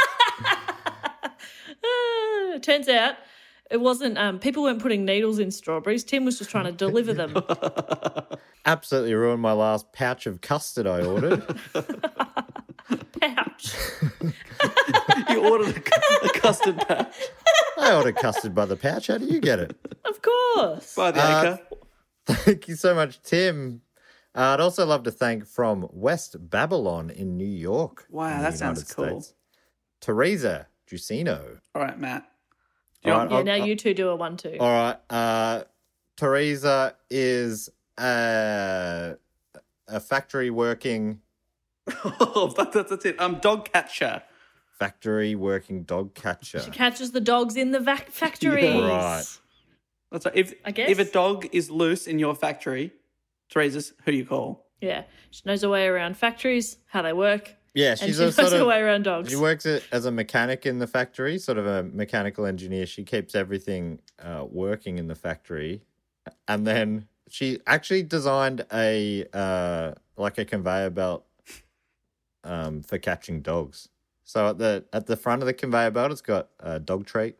Ah, turns out it wasn't. Um, people weren't putting needles in strawberries. Tim was just trying to deliver them. Absolutely ruined my last pouch of custard I ordered. Pouch. You ordered a, a custard patch I ordered custard by the pouch. How do you get it? Of course. by the Uh, acre. Thank you so much, Tim. Uh, I'd also love to thank from West Babylon in New York. Wow, in that the sounds United cool. States. Teresa Giussino. All right, Matt. All right, Yeah, I'll- now I'll- you two do a one-two. All right. Uh, Teresa is a, a factory working Oh, that, that's, that's it. I'm dog catcher. factory working dog catcher. She catches the dogs in the vac- factories. Right. That's right. If I guess. if a dog is loose in your factory, Teresa's who you call. Yeah, she knows her way around factories, how they work, Yeah, and she's she a knows sort her of. way around dogs. She works a- as a mechanic in the factory, sort of a mechanical engineer. She keeps everything uh, working in the factory, and then she actually designed a uh, like a conveyor belt um, for catching dogs. So at the at the front of the conveyor belt, it's got a dog treat.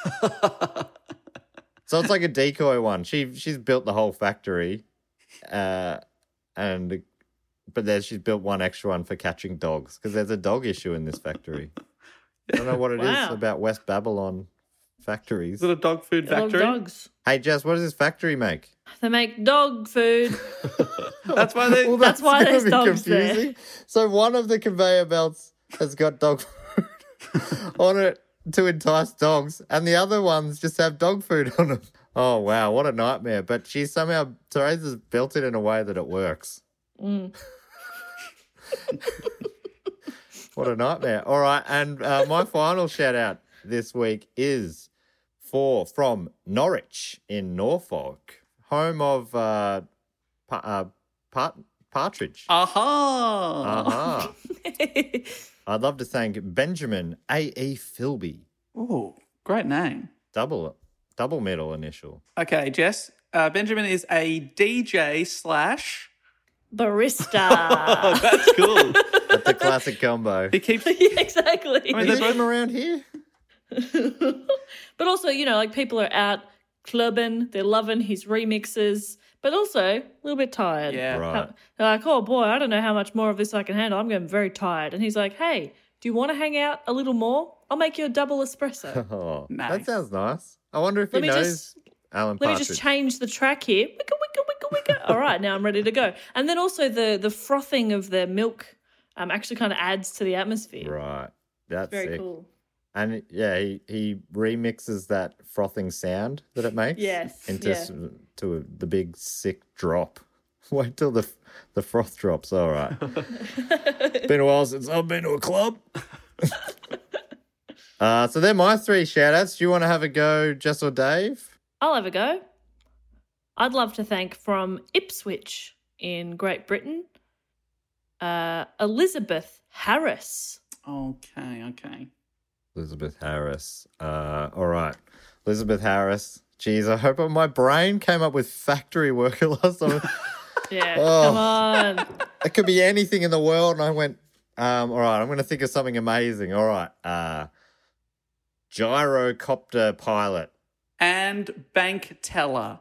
So it's like a decoy one. She she's built the whole factory, uh, and but then she's built one extra one for catching dogs because there's a dog issue in this factory. I don't know what it is Wow. about West Babylon factories. Is it a dog food They love factory? dogs. Hey, Jess, what does this factory make? They make dog food. That's why they. Well, That's why gonna there's be dogs there. confusing. So one of the conveyor belts has got dog food on it to entice dogs, and the other ones just have dog food on them. Oh, wow, what a nightmare. But she somehow, Teresa's built it in a way that it works. Mm. What a nightmare. All right, and uh, my final shout out this week is for from Norwich in Norfolk, home of uh, pa- uh, Part- Partridge. Aha! Uh-huh. I'd love to thank Benjamin A E. Philby. Oh, great name. Double double middle initial. Okay, Jess. Uh, Benjamin is a D J slash. Barista. Oh, that's cool. That's a classic combo. He keeps. Yeah, exactly. I mean, Is they're it from both. around here? But also, you know, like people are out clubbing, they're loving his remixes, but also a little bit tired. Yeah. Right. They're like, oh boy, I don't know how much more of this I can handle. I'm getting very tired. And he's like, hey, do you want to hang out a little more? I'll make you a double espresso. Oh, Nice. that sounds nice. I wonder if Let he me knows just- Alan Let me Partridge. just change the track here. Wicka, wicka, wicka, wicka. All right, now I'm ready to go. And then also the the frothing of the milk um, actually kind of adds to the atmosphere. Right. That's Very sick. cool. And yeah, he, he remixes that frothing sound that it makes Yes, into yeah. s- to a, the big sick drop. Wait till the the froth drops. All right. Been a while since I've been to a club. uh, so they're my three shout outs. Do you want to have a go, Jess or Dave? I'll have a go. I'd love to thank from Ipswich in Great Britain, uh, Elizabeth Harris. Okay, okay. Elizabeth Harris. Uh, all right. Elizabeth Harris. Jeez, I hope my brain came up with factory worker last time. Yeah, Oh. come on. It could be anything in the world. And I went, um, all right, I'm going to think of something amazing. All right. Uh, gyrocopter pilot. And bank teller.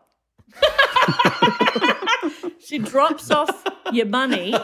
She drops off your money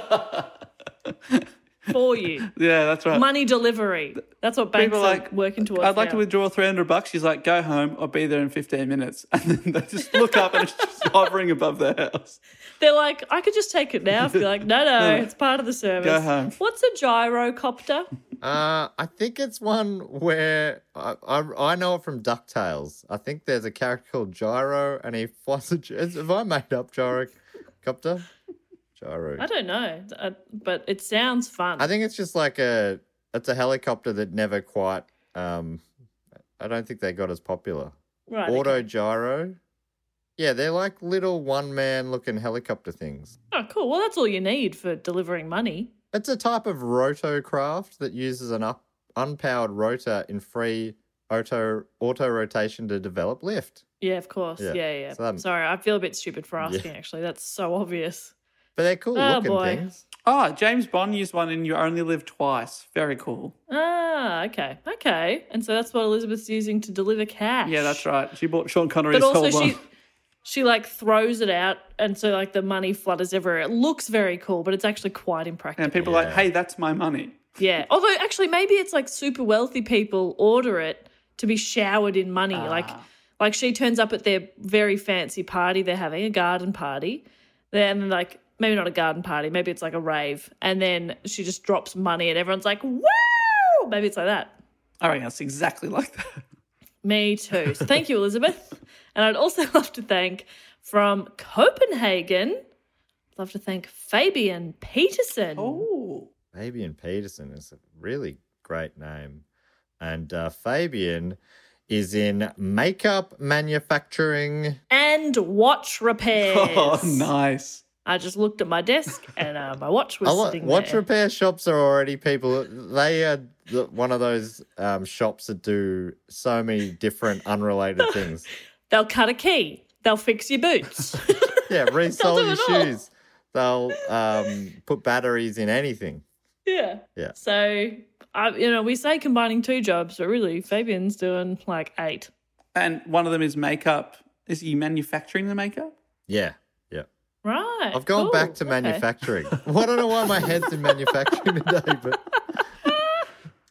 for you. Yeah, that's right. Money delivery. That's what banks People are like, working towards. I'd like now. to withdraw three hundred bucks. She's like, go home. I'll be there in fifteen minutes. And then they just look up and it's just hovering above their house. They're like, I could just take it now. If you're like, no, no, it's part of the service. Go home. What's a gyrocopter? Uh, I think it's one where I, I, I know it from DuckTales. I think there's a character called Gyro and he flies a... gy- Have I made up gyrocopter? Gyro. I don't know, uh, but it sounds fun. I think it's just like a... It's a helicopter that never quite... Um, I don't think they got as popular. right, Auto okay. gyro. Yeah, they're like little one-man looking helicopter things. Oh, cool. Well, that's all you need for delivering money. It's a type of rotocraft that uses an up, unpowered rotor in free auto auto rotation to develop lift. Yeah, of course. Yeah. Yeah, yeah. So that- Sorry, I feel a bit stupid for asking, Yeah. actually. That's so obvious. But they're cool Oh, looking boy. things. Oh, James Bond used one in You Only Live Twice. Very cool. Ah, okay. Okay. And so that's what Elizabeth's using to deliver cash. Yeah, that's right. She bought Sean Connery's But also whole she one. she like throws it out and so like the money flutters everywhere. It looks very cool, but it's actually quite impractical. And people are like, hey, that's my money. Yeah. Although actually maybe it's like super wealthy people order it to be showered in money. Like like she turns up at their very fancy party they're having, a garden party. Then like maybe not a garden party, maybe it's like a rave. And then she just drops money and everyone's like, woo! Maybe it's like that. I reckon it's exactly like that. Me too. So thank you, Elizabeth. And I'd also love to thank from Copenhagen, I'd love to thank Fabian Peterson. Oh. Fabian Peterson is a really great name. And uh, Fabian is in makeup manufacturing. And watch repairs. Oh, nice. I just looked at my desk and uh, my watch was A lot, sitting watch there. repair shops are already people. They are the, one of those um, shops that do so many different unrelated things. They'll cut a key. They'll fix your boots. Yeah, resole do your it all. shoes. They'll um, put batteries in anything. Yeah. Yeah. So, I, you know, we say combining two jobs, but really Fabian's doing like eight. And one of them is makeup. Is he manufacturing the makeup? Yeah, yeah. Right. I've gone cool. back to Okay. manufacturing. Well, I don't know why my head's in manufacturing today, but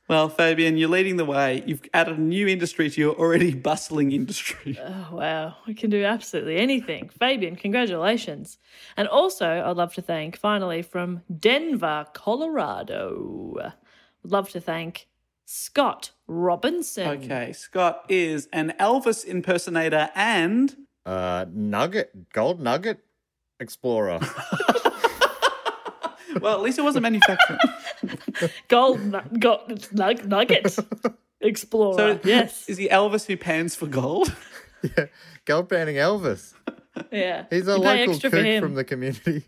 Well, Fabian, you're leading the way. You've added a new industry to your already bustling industry. Oh, wow. We can do absolutely anything. Fabian, congratulations. And also, I'd love to thank, finally, from Denver, Colorado, I'd love to thank Scott Robinson. Okay, Scott is an Elvis impersonator and... Uh, nugget, gold nugget explorer. Well, at least it wasn't manufacturing. Gold nu- go- nug- nugget explorer. So, yes. Is he Elvis who pans for gold? Yeah, gold panning Elvis. Yeah. He's a You pay local extra for kook him. from the community.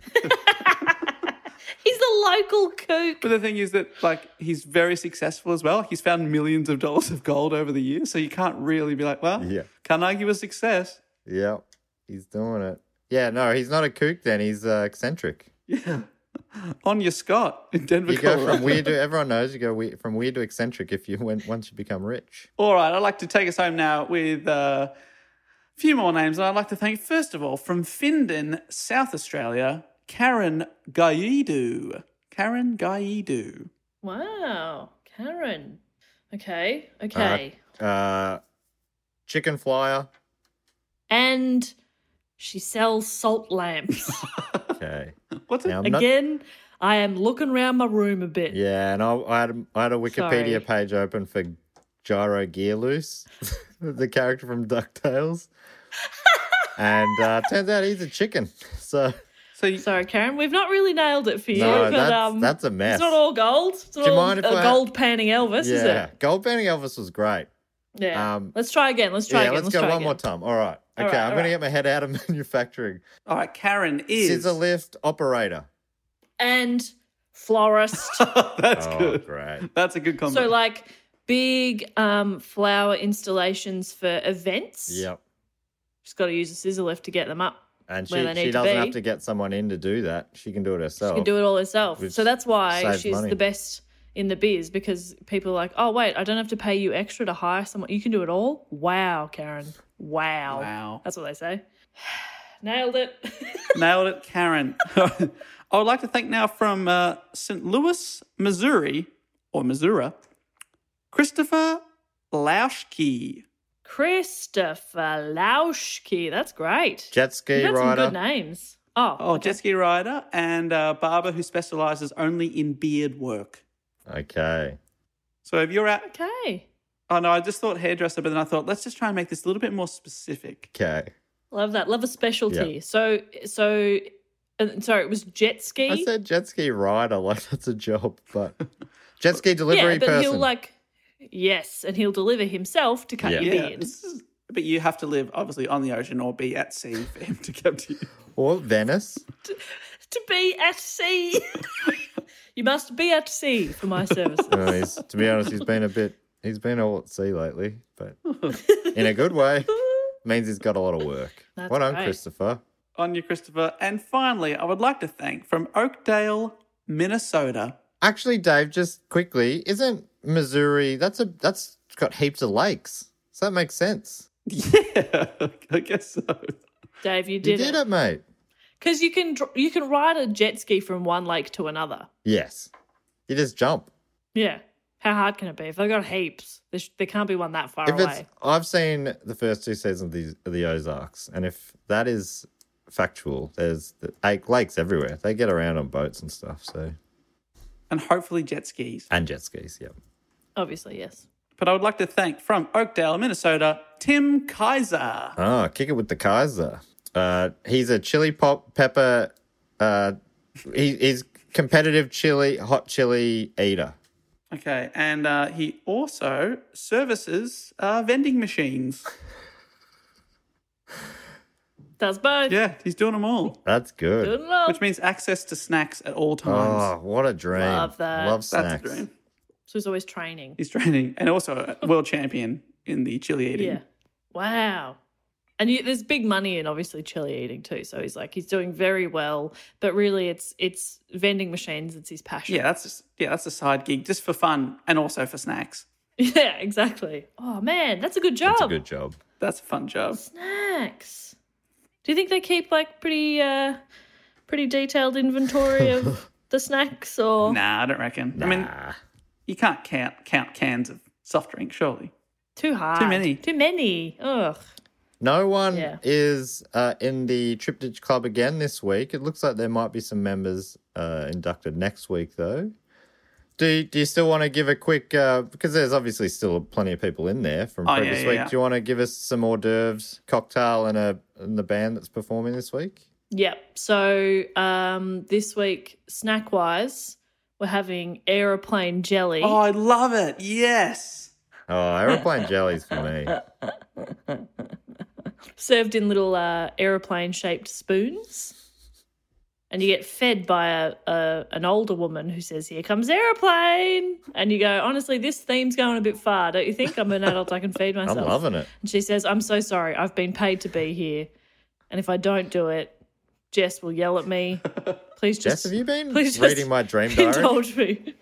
He's a local kook. But the thing is that, like, he's very successful as well. He's found millions of dollars of gold over the years, so you can't really be like, well, Yeah. can't argue with success. Yeah, he's doing it. Yeah, no, he's not a kook then. He's uh, eccentric. Yeah. On your Scott in Denver, You go Colorado. from weird to, everyone knows, you go we- from weird to eccentric if you when, once you become rich. All right, I'd like to take us home now with uh, a few more names. And I'd like to thank, first of all, from Findon, South Australia, Karen Gaidu. Karen Gaidu. Wow. Karen. Okay. Okay. Uh, uh, chicken flyer. And she sells salt lamps. Okay. What's it? Now, I'm not- Again, I am looking around my room a bit. Yeah, and I, I, had, a- I had a Wikipedia Sorry. page open for Gyro Gearloose, the character from DuckTales. And uh, turns out he's a chicken. So, So you, Sorry, Karen. We've not really nailed it for you. No, but, that's- um, that's a mess. It's not all gold. It's not Do you all mind if uh, I- gold panning Elvis, is yeah, it? Gold Panning Elvis was great. Yeah. Um, let's try again. Let's try yeah, again. let's, go try one again. more time. All right. All Okay, right, I'm all going to right. get my head out of manufacturing. all right, Karen is... Scissor lift operator. And florist. That's Oh, good. great. That's a good combo. So, like, big um, flower installations for events. Yep. Just got to use a scissor lift to get them up. And Where she, they she need to doesn't be. have to get someone in to do that. She can do it herself. She can do it all herself. Which So that's why saves she's money. the best in the biz, because people are like, oh, wait, I don't have to pay you extra to hire someone. You can do it all? Wow, Karen. Wow. Wow. That's what they say. Nailed it. Nailed it, Karen. I would like to thank now from uh, Saint Louis, Missouri, or Missouri, Christopher Lauschke. Christopher Lauschke. That's great. Jet ski You got some rider. good names. Oh, Oh, okay. jet ski rider and uh, barber who specialises only in beard work. Okay. So if you're at... Okay. Oh, no, I just thought hairdresser, but then I thought, let's just try and make this a little bit more specific. Okay. Love that. Love a specialty. Yeah. So, so, uh, sorry, it was jet ski. I said jet ski rider like that's a job, but jet ski delivery yeah, but person. he'll like, yes, and he'll deliver himself to cut Yeah. your Yeah, beard. this is, but you have to live, obviously, on the ocean or be at sea for him to come to you. Or Venice. To be at sea. You must be at sea for my services. No, he's, to be honest, he's been a bit, he's been all at sea lately, but in a good way. Means he's got a lot of work. That's well done, great. Christopher. On you, Christopher. And finally, I would like to thank from Oakdale, Minnesota. Actually, Dave, just quickly, isn't Missouri, that's a that's got heaps of lakes. So that makes sense. Yeah, I guess so. Dave, you You did, did it, mate. Because you can dr- you can ride a jet ski from one lake to another. Yes. You just jump. Yeah. How hard can it be? If they've got heaps, there, sh- there can't be one that far If away. it's, I've seen the first two seasons of the, of the Ozarks, and if that is factual, there's the, like, lakes everywhere. They get around on boats and stuff. So And hopefully jet skis. and jet skis, yeah. Obviously, yes. But I would like to thank from Oakdale, Minnesota, Tim Kaiser. Oh, kick it with the Kaiser. Uh, he's a chili pop pepper. Uh, he, he's competitive chili, hot chili eater. Okay, and uh, he also services uh, vending machines. Does both. Yeah, he's doing them all, That's good. Good enough. which means access to snacks at all Oh, times. what a dream! Love that. Love That's snacks. a dream. So he's always training. He's training and also a world champion in the chili eating. Yeah. Wow. And you, there's big money in obviously chili eating too. So he's like he's doing very well, but really it's it's vending machines. It's his passion. Yeah, that's just, yeah, that's a side gig just for fun and also for snacks. Yeah, exactly. Oh man, that's a good job. That's a good job. That's a fun job. Snacks. Do you think they keep like pretty uh pretty detailed inventory of the snacks or Nah, I don't reckon. I mean, Nah. You can't count count cans of soft drink, surely. Too hard. Too many. Too many. Ugh. No one Yeah. is uh, in the Triptych Club again this week. It looks like there might be some members uh, inducted next week, though. Do you, do you still want to give a quick, uh, because there's obviously still plenty of people in there from Oh, previous yeah, yeah, week. yeah. Do you want to give us some hors d'oeuvres, cocktail, and, a, and the band that's performing this week? Yep. So um, this week, snack-wise, we're having aeroplane jelly. Oh, I love it. Yes. Oh, aeroplane jellies for me. Served in little uh, aeroplane-shaped spoons. And you get fed by a, a an older woman who says, "Here comes aeroplane." And you go, honestly, this theme's going a bit far, don't you think? I'm an adult, I can feed myself. I'm loving it. And she says, "I'm so sorry. I've been paid to be here. And if I don't do it, Jess will yell at me. Please just... Jess, have you been please just reading my dream diary? indulge me."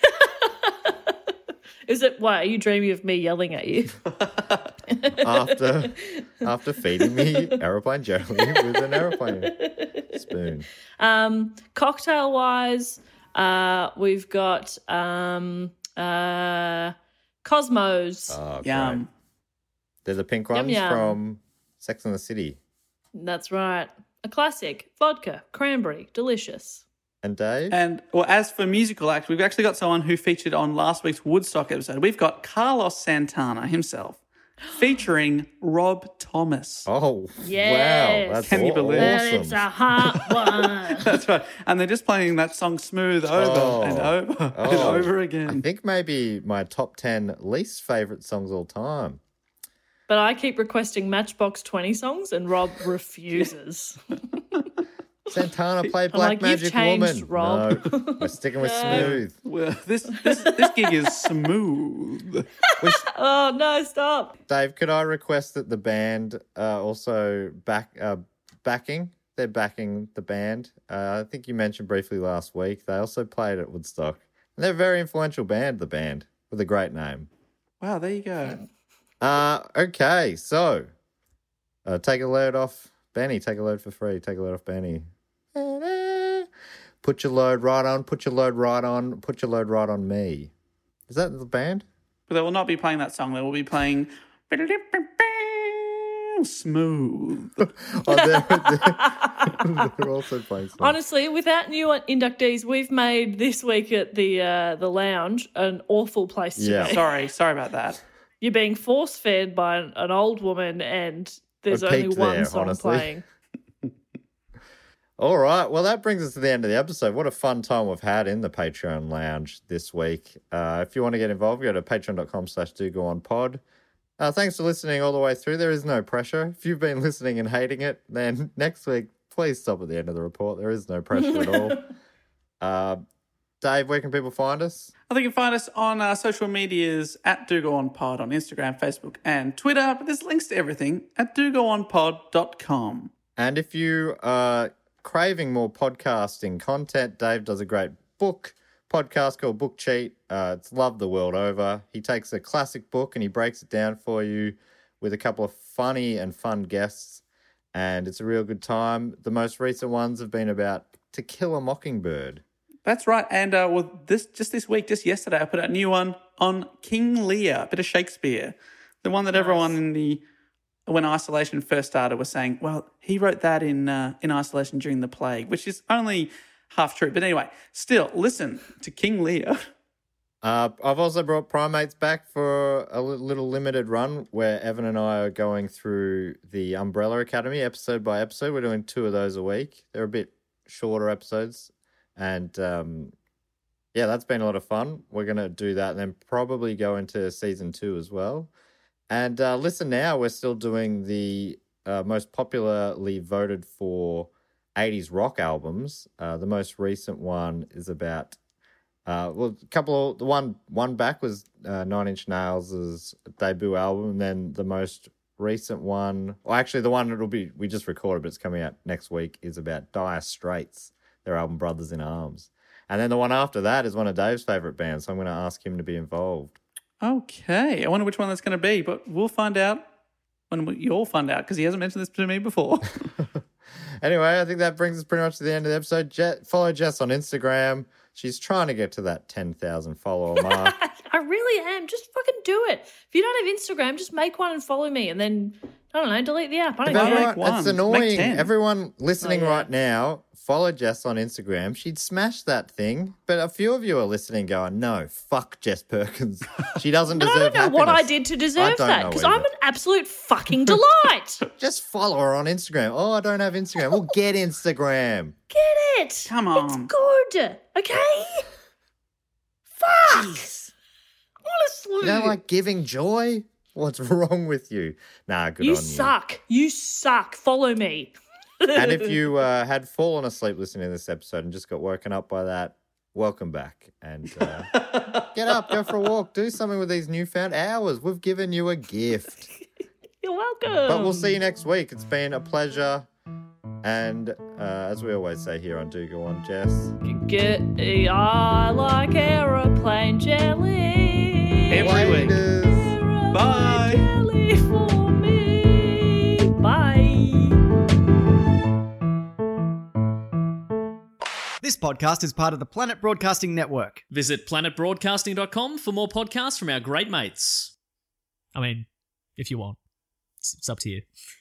Is it, why, are you dreaming of me yelling at you? after after feeding me aeroplane jelly with an aeroplane spoon. Um, cocktail wise, uh, we've got um, uh, Cosmos. Oh, great. Yum. They're the pink Yum, ones yum. from Sex and the City. That's right. A classic. Vodka, cranberry, delicious. And Dave? And well, as for musical acts, we've actually got someone who featured on last week's Woodstock episode. We've got Carlos Santana himself featuring Rob Thomas. Oh, Yes. wow. That's Can you aw- believe it? And awesome. it's a hot one. That's right. And they're just playing that song Smooth over Oh. and over and Oh. over I again. think maybe my top ten least favourite songs all time. But I keep requesting Matchbox twenty songs and Rob refuses. Santana played I'm Black like, "You've Magic changed, Woman. Rob." No, we're sticking with Smooth. Well, this, this, this gig is smooth. Oh, no, stop. Dave, could I request that the band uh, also back uh, backing? They're backing the band. Uh, I think you mentioned briefly last week. They also played at Woodstock. And they're a very influential band, the band, with a great name. Wow, there you go. Uh, okay, so uh, take a load off Benny. Take a load for free. Take a load off Benny. Put your load right on. Put your load right on. Put your load right on me. Is that the band? But they will not be playing that song. They will be playing Smooth. Oh, they're, they're, they're also playing songs. Honestly, without new inductees, we've made this week at the uh, the lounge an awful place to Yeah. be. Sorry, sorry about that. You're being force fed by an, an old woman, and there's I only peaked one there, song honestly. playing. All right. Well, that brings us to the end of the episode. What a fun time we've had in the Patreon lounge this week. Uh, if you want to get involved, go to patreon.com slash do go on pod. Uh, thanks for listening all the way through. There is no pressure. If you've been listening and hating it, then next week, please stop at the end of the report. There is no pressure at all. Uh, Dave, where can people find us? I think you can find us on uh, social medias at Do Go On Pod on Instagram, Facebook, and Twitter. But there's links to everything at do go on pod dot com. And if you are craving more podcasting content, Dave does a great book podcast called Book Cheat. Uh, it's loved the world over. He takes a classic book and he breaks it down for you with a couple of funny and fun guests, and it's a real good time. The most recent ones have been about To Kill a Mockingbird. That's right. And uh, well, this just this week, just yesterday, I put out a new one on King Lear, a bit of Shakespeare. The one that everyone in the when isolation first started was saying, well, he wrote that in uh, in isolation during the plague, which is only half true. But anyway, still, listen to King Lear. Uh, I've also brought Primates back for a li- little limited run where Evan and I are going through the Umbrella Academy episode by episode. We're doing two of those a week. They're a bit shorter episodes. And, um, yeah, that's been a lot of fun. We're going to do that and then probably go into season two as well. And uh, listen now, we're still doing the uh, most popularly voted for eighties rock albums. Uh, the most recent one is about... Uh, well, a couple of the one one back was uh, Nine Inch Nails' debut album, and then the most recent one, well, actually the one that'll be we just recorded, but it's coming out next week, is about Dire Straits, their album Brothers in Arms, and then the one after that is one of Dave's favorite bands. So I'm going to ask him to be involved. Okay, I wonder which one that's going to be, but we'll find out when we, you all find out because he hasn't mentioned this to me before. Anyway, I think that brings us pretty much to the end of the episode. Je- follow Jess on Instagram. She's trying to get to that ten thousand follower mark. I really am. Just fucking do it. If you don't have Instagram, just make one and follow me, and then I don't know, delete the app. I don't If care. everyone- it's annoying. Everyone listening Oh, yeah. right now, follow Jess on Instagram. She'd smash that thing. But a few of you are listening going, no, fuck Jess Perkins. She doesn't And I deserve don't know what I happiness." did to I deserve don't that know because either. I'm an absolute fucking delight. Just follow her on Instagram. Oh, I don't have Instagram. Well, get Instagram. Get it. Come on. It's good. Okay? Fuck. Honestly. You don't like giving joy? What's wrong with you? Nah, good you on suck. You suck. Follow me. you. And if you uh, had fallen asleep listening to this episode and just got woken up by that, welcome back. And uh, get up, go for a walk, do something with these newfound hours. We've given you a gift. You're welcome. But we'll see you next week. It's been a pleasure. And uh, as we always say here on Do Go On, Jess. Get I like aeroplane jelly. Every week. Bye. Jelly for me. Bye. This podcast is part of the Planet Broadcasting Network. Visit planet broadcasting dot com for more podcasts from our great mates. I mean, if you want. It's, it's up to you.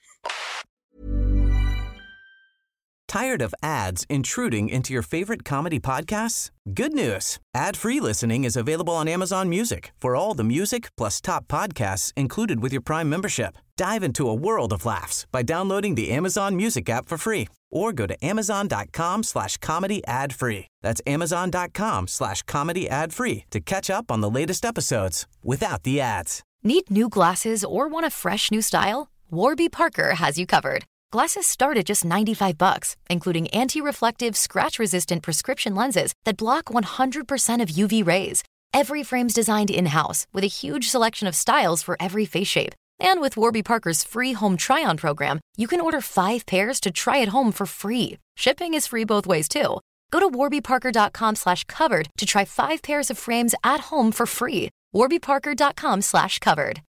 Tired of ads intruding into your favorite comedy podcasts? Good news. Ad-free listening is available on Amazon Music for all the music plus top podcasts included with your Prime membership. Dive into a world of laughs by downloading the Amazon Music app for free or go to amazon.com slash comedy ad free. That's amazon.com slash comedy ad free to catch up on the latest episodes without the ads. Need new glasses or want a fresh new style? Warby Parker has you covered. Glasses start at just ninety-five bucks, including anti-reflective, scratch-resistant prescription lenses that block one hundred percent of U V rays. Every frame's designed in-house with a huge selection of styles for every face shape. And with Warby Parker's free home try-on program, you can order five pairs to try at home for free. Shipping is free both ways, too. Go to warbyparker.com slash covered to try five pairs of frames at home for free. warbyparker.com slash covered.